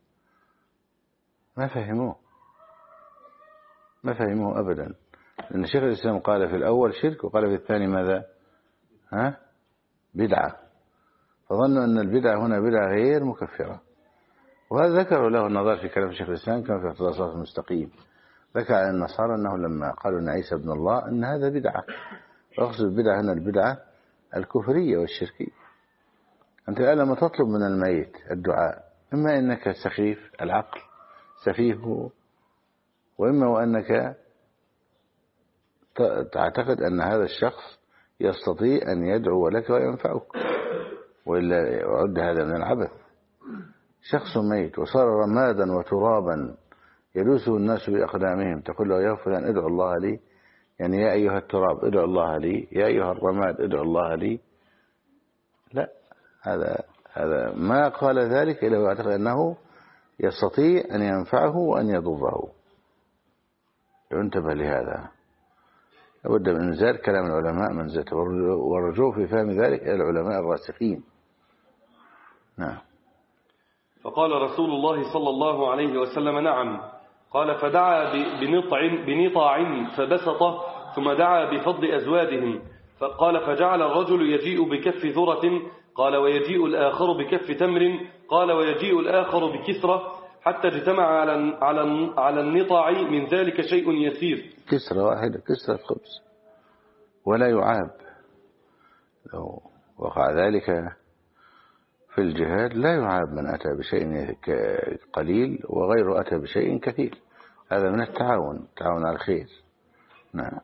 ما فهموه أبدا. لأن الشيخ الإسلام قال في الأول شرك وقال في الثاني ماذا؟ بدعة. فظنوا أن البدعة هنا بدعة غير مكفرة. وهذا ذكروا له النظر في كلام الشيخ الإسلام كما في اقتضاء الصراط المستقيم. ذكر عن النصارى أنه لما قالوا أن عيسى ابن الله أن هذا بدعة، وأقصد البدعة هنا البدعة الكفرية والشركية. أنت الآن لما تطلب من الميت الدعاء، إما أنك سخيف العقل سفيه، وإما وأنك تعتقد أن هذا الشخص يستطيع أن يدعو لك وينفعك، وإلا يعد هذا من العبث. شخص ميت وصار رمادا وترابا يدوسه الناس بأقدامهم، تقول له يا فلان ادعو الله لي، يعني يا أيها التراب ادعو الله لي، يا أيها الرماد ادعو الله لي. لا، هذا ما قال ذلك إلا ويعتقد أنه يستطيع أن ينفعه وأن يضره. ينتبه لهذا، لابد من إنزال كلام العلماء منزلته والرجوع في فهم ذلك إلى العلماء الراسخين. نعم. فقال رسول الله صلى الله عليه وسلم نعم. قال فدعا بنطاع فبسطه ثم دعا بفضل أزوادهم. فقال فجعل الرجل يجيء بكف ذرة، قال ويجيء الآخر بكف تمر، قال ويجيء الآخر بكسرة، حتى اجتمع على النطاع من ذلك شيء يسير. كسرة واحدة، كسرة خبز، ولا يعاب. لو وقع ذلك في الجهاد لا يعاب من أتى بشيء قليل وغيره أتى بشيء كثير. هذا من التعاون على الخير. نعم.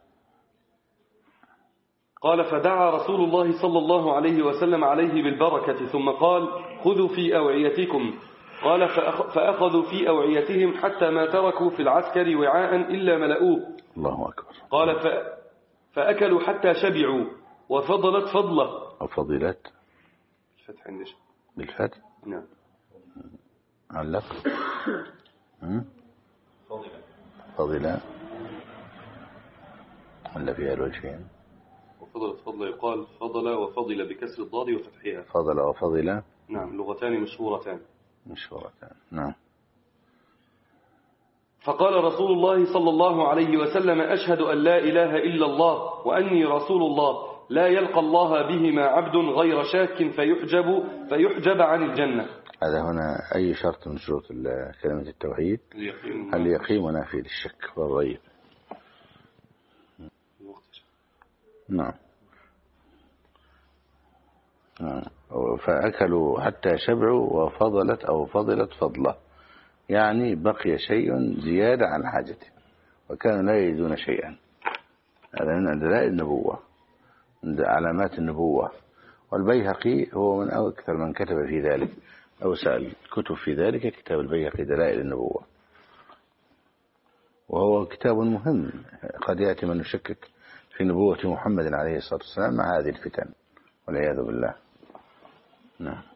قال فدعا رسول الله صلى الله عليه وسلم عليه بالبركة ثم قال خذوا في أوعيتكم. قال فأخذوا في أوعيتهم حتى ما تركوا في العسكر وعاء إلا ملؤوه. الله أكبر. قال فأكلوا حتى شبعوا وفضلت فضلة. وفضلت الفتح عندش بالفتح. نعم. علق فضلة ولا فيها الوجهين؟ وفضلت فضلة يقال فضل وفضل بكسر الضاد وفتحها. فضل وفضل. نعم، لغتان مشهورتان. نعم. فقال رسول الله صلى الله عليه وسلم أشهد أن لا إله إلا الله وأني رسول الله لا يلقى الله بهما عبد غير شاك فيحجب عن الجنة. هذا هنا أي شرط من شروط كلمة التوحيد؟ هل يقيم ونافي للشك والريب. نعم. فأكلوا حتى شبعوا وفضلت أو فضلت فضلة، يعني بقي شيء زيادة عن حاجته وكانوا لا يجدون شيئا. هذا من دلائل النبوة. علامات النبوة. والبيهقي هو من أكثر من كتب في ذلك أو سأل كتب في ذلك كتاب البيهقي دلائل النبوة، وهو كتاب مهم. قد يأتي من يشكك في نبوة محمد عليه الصلاة والسلام مع هذه الفتن والعياذ بالله. نعم.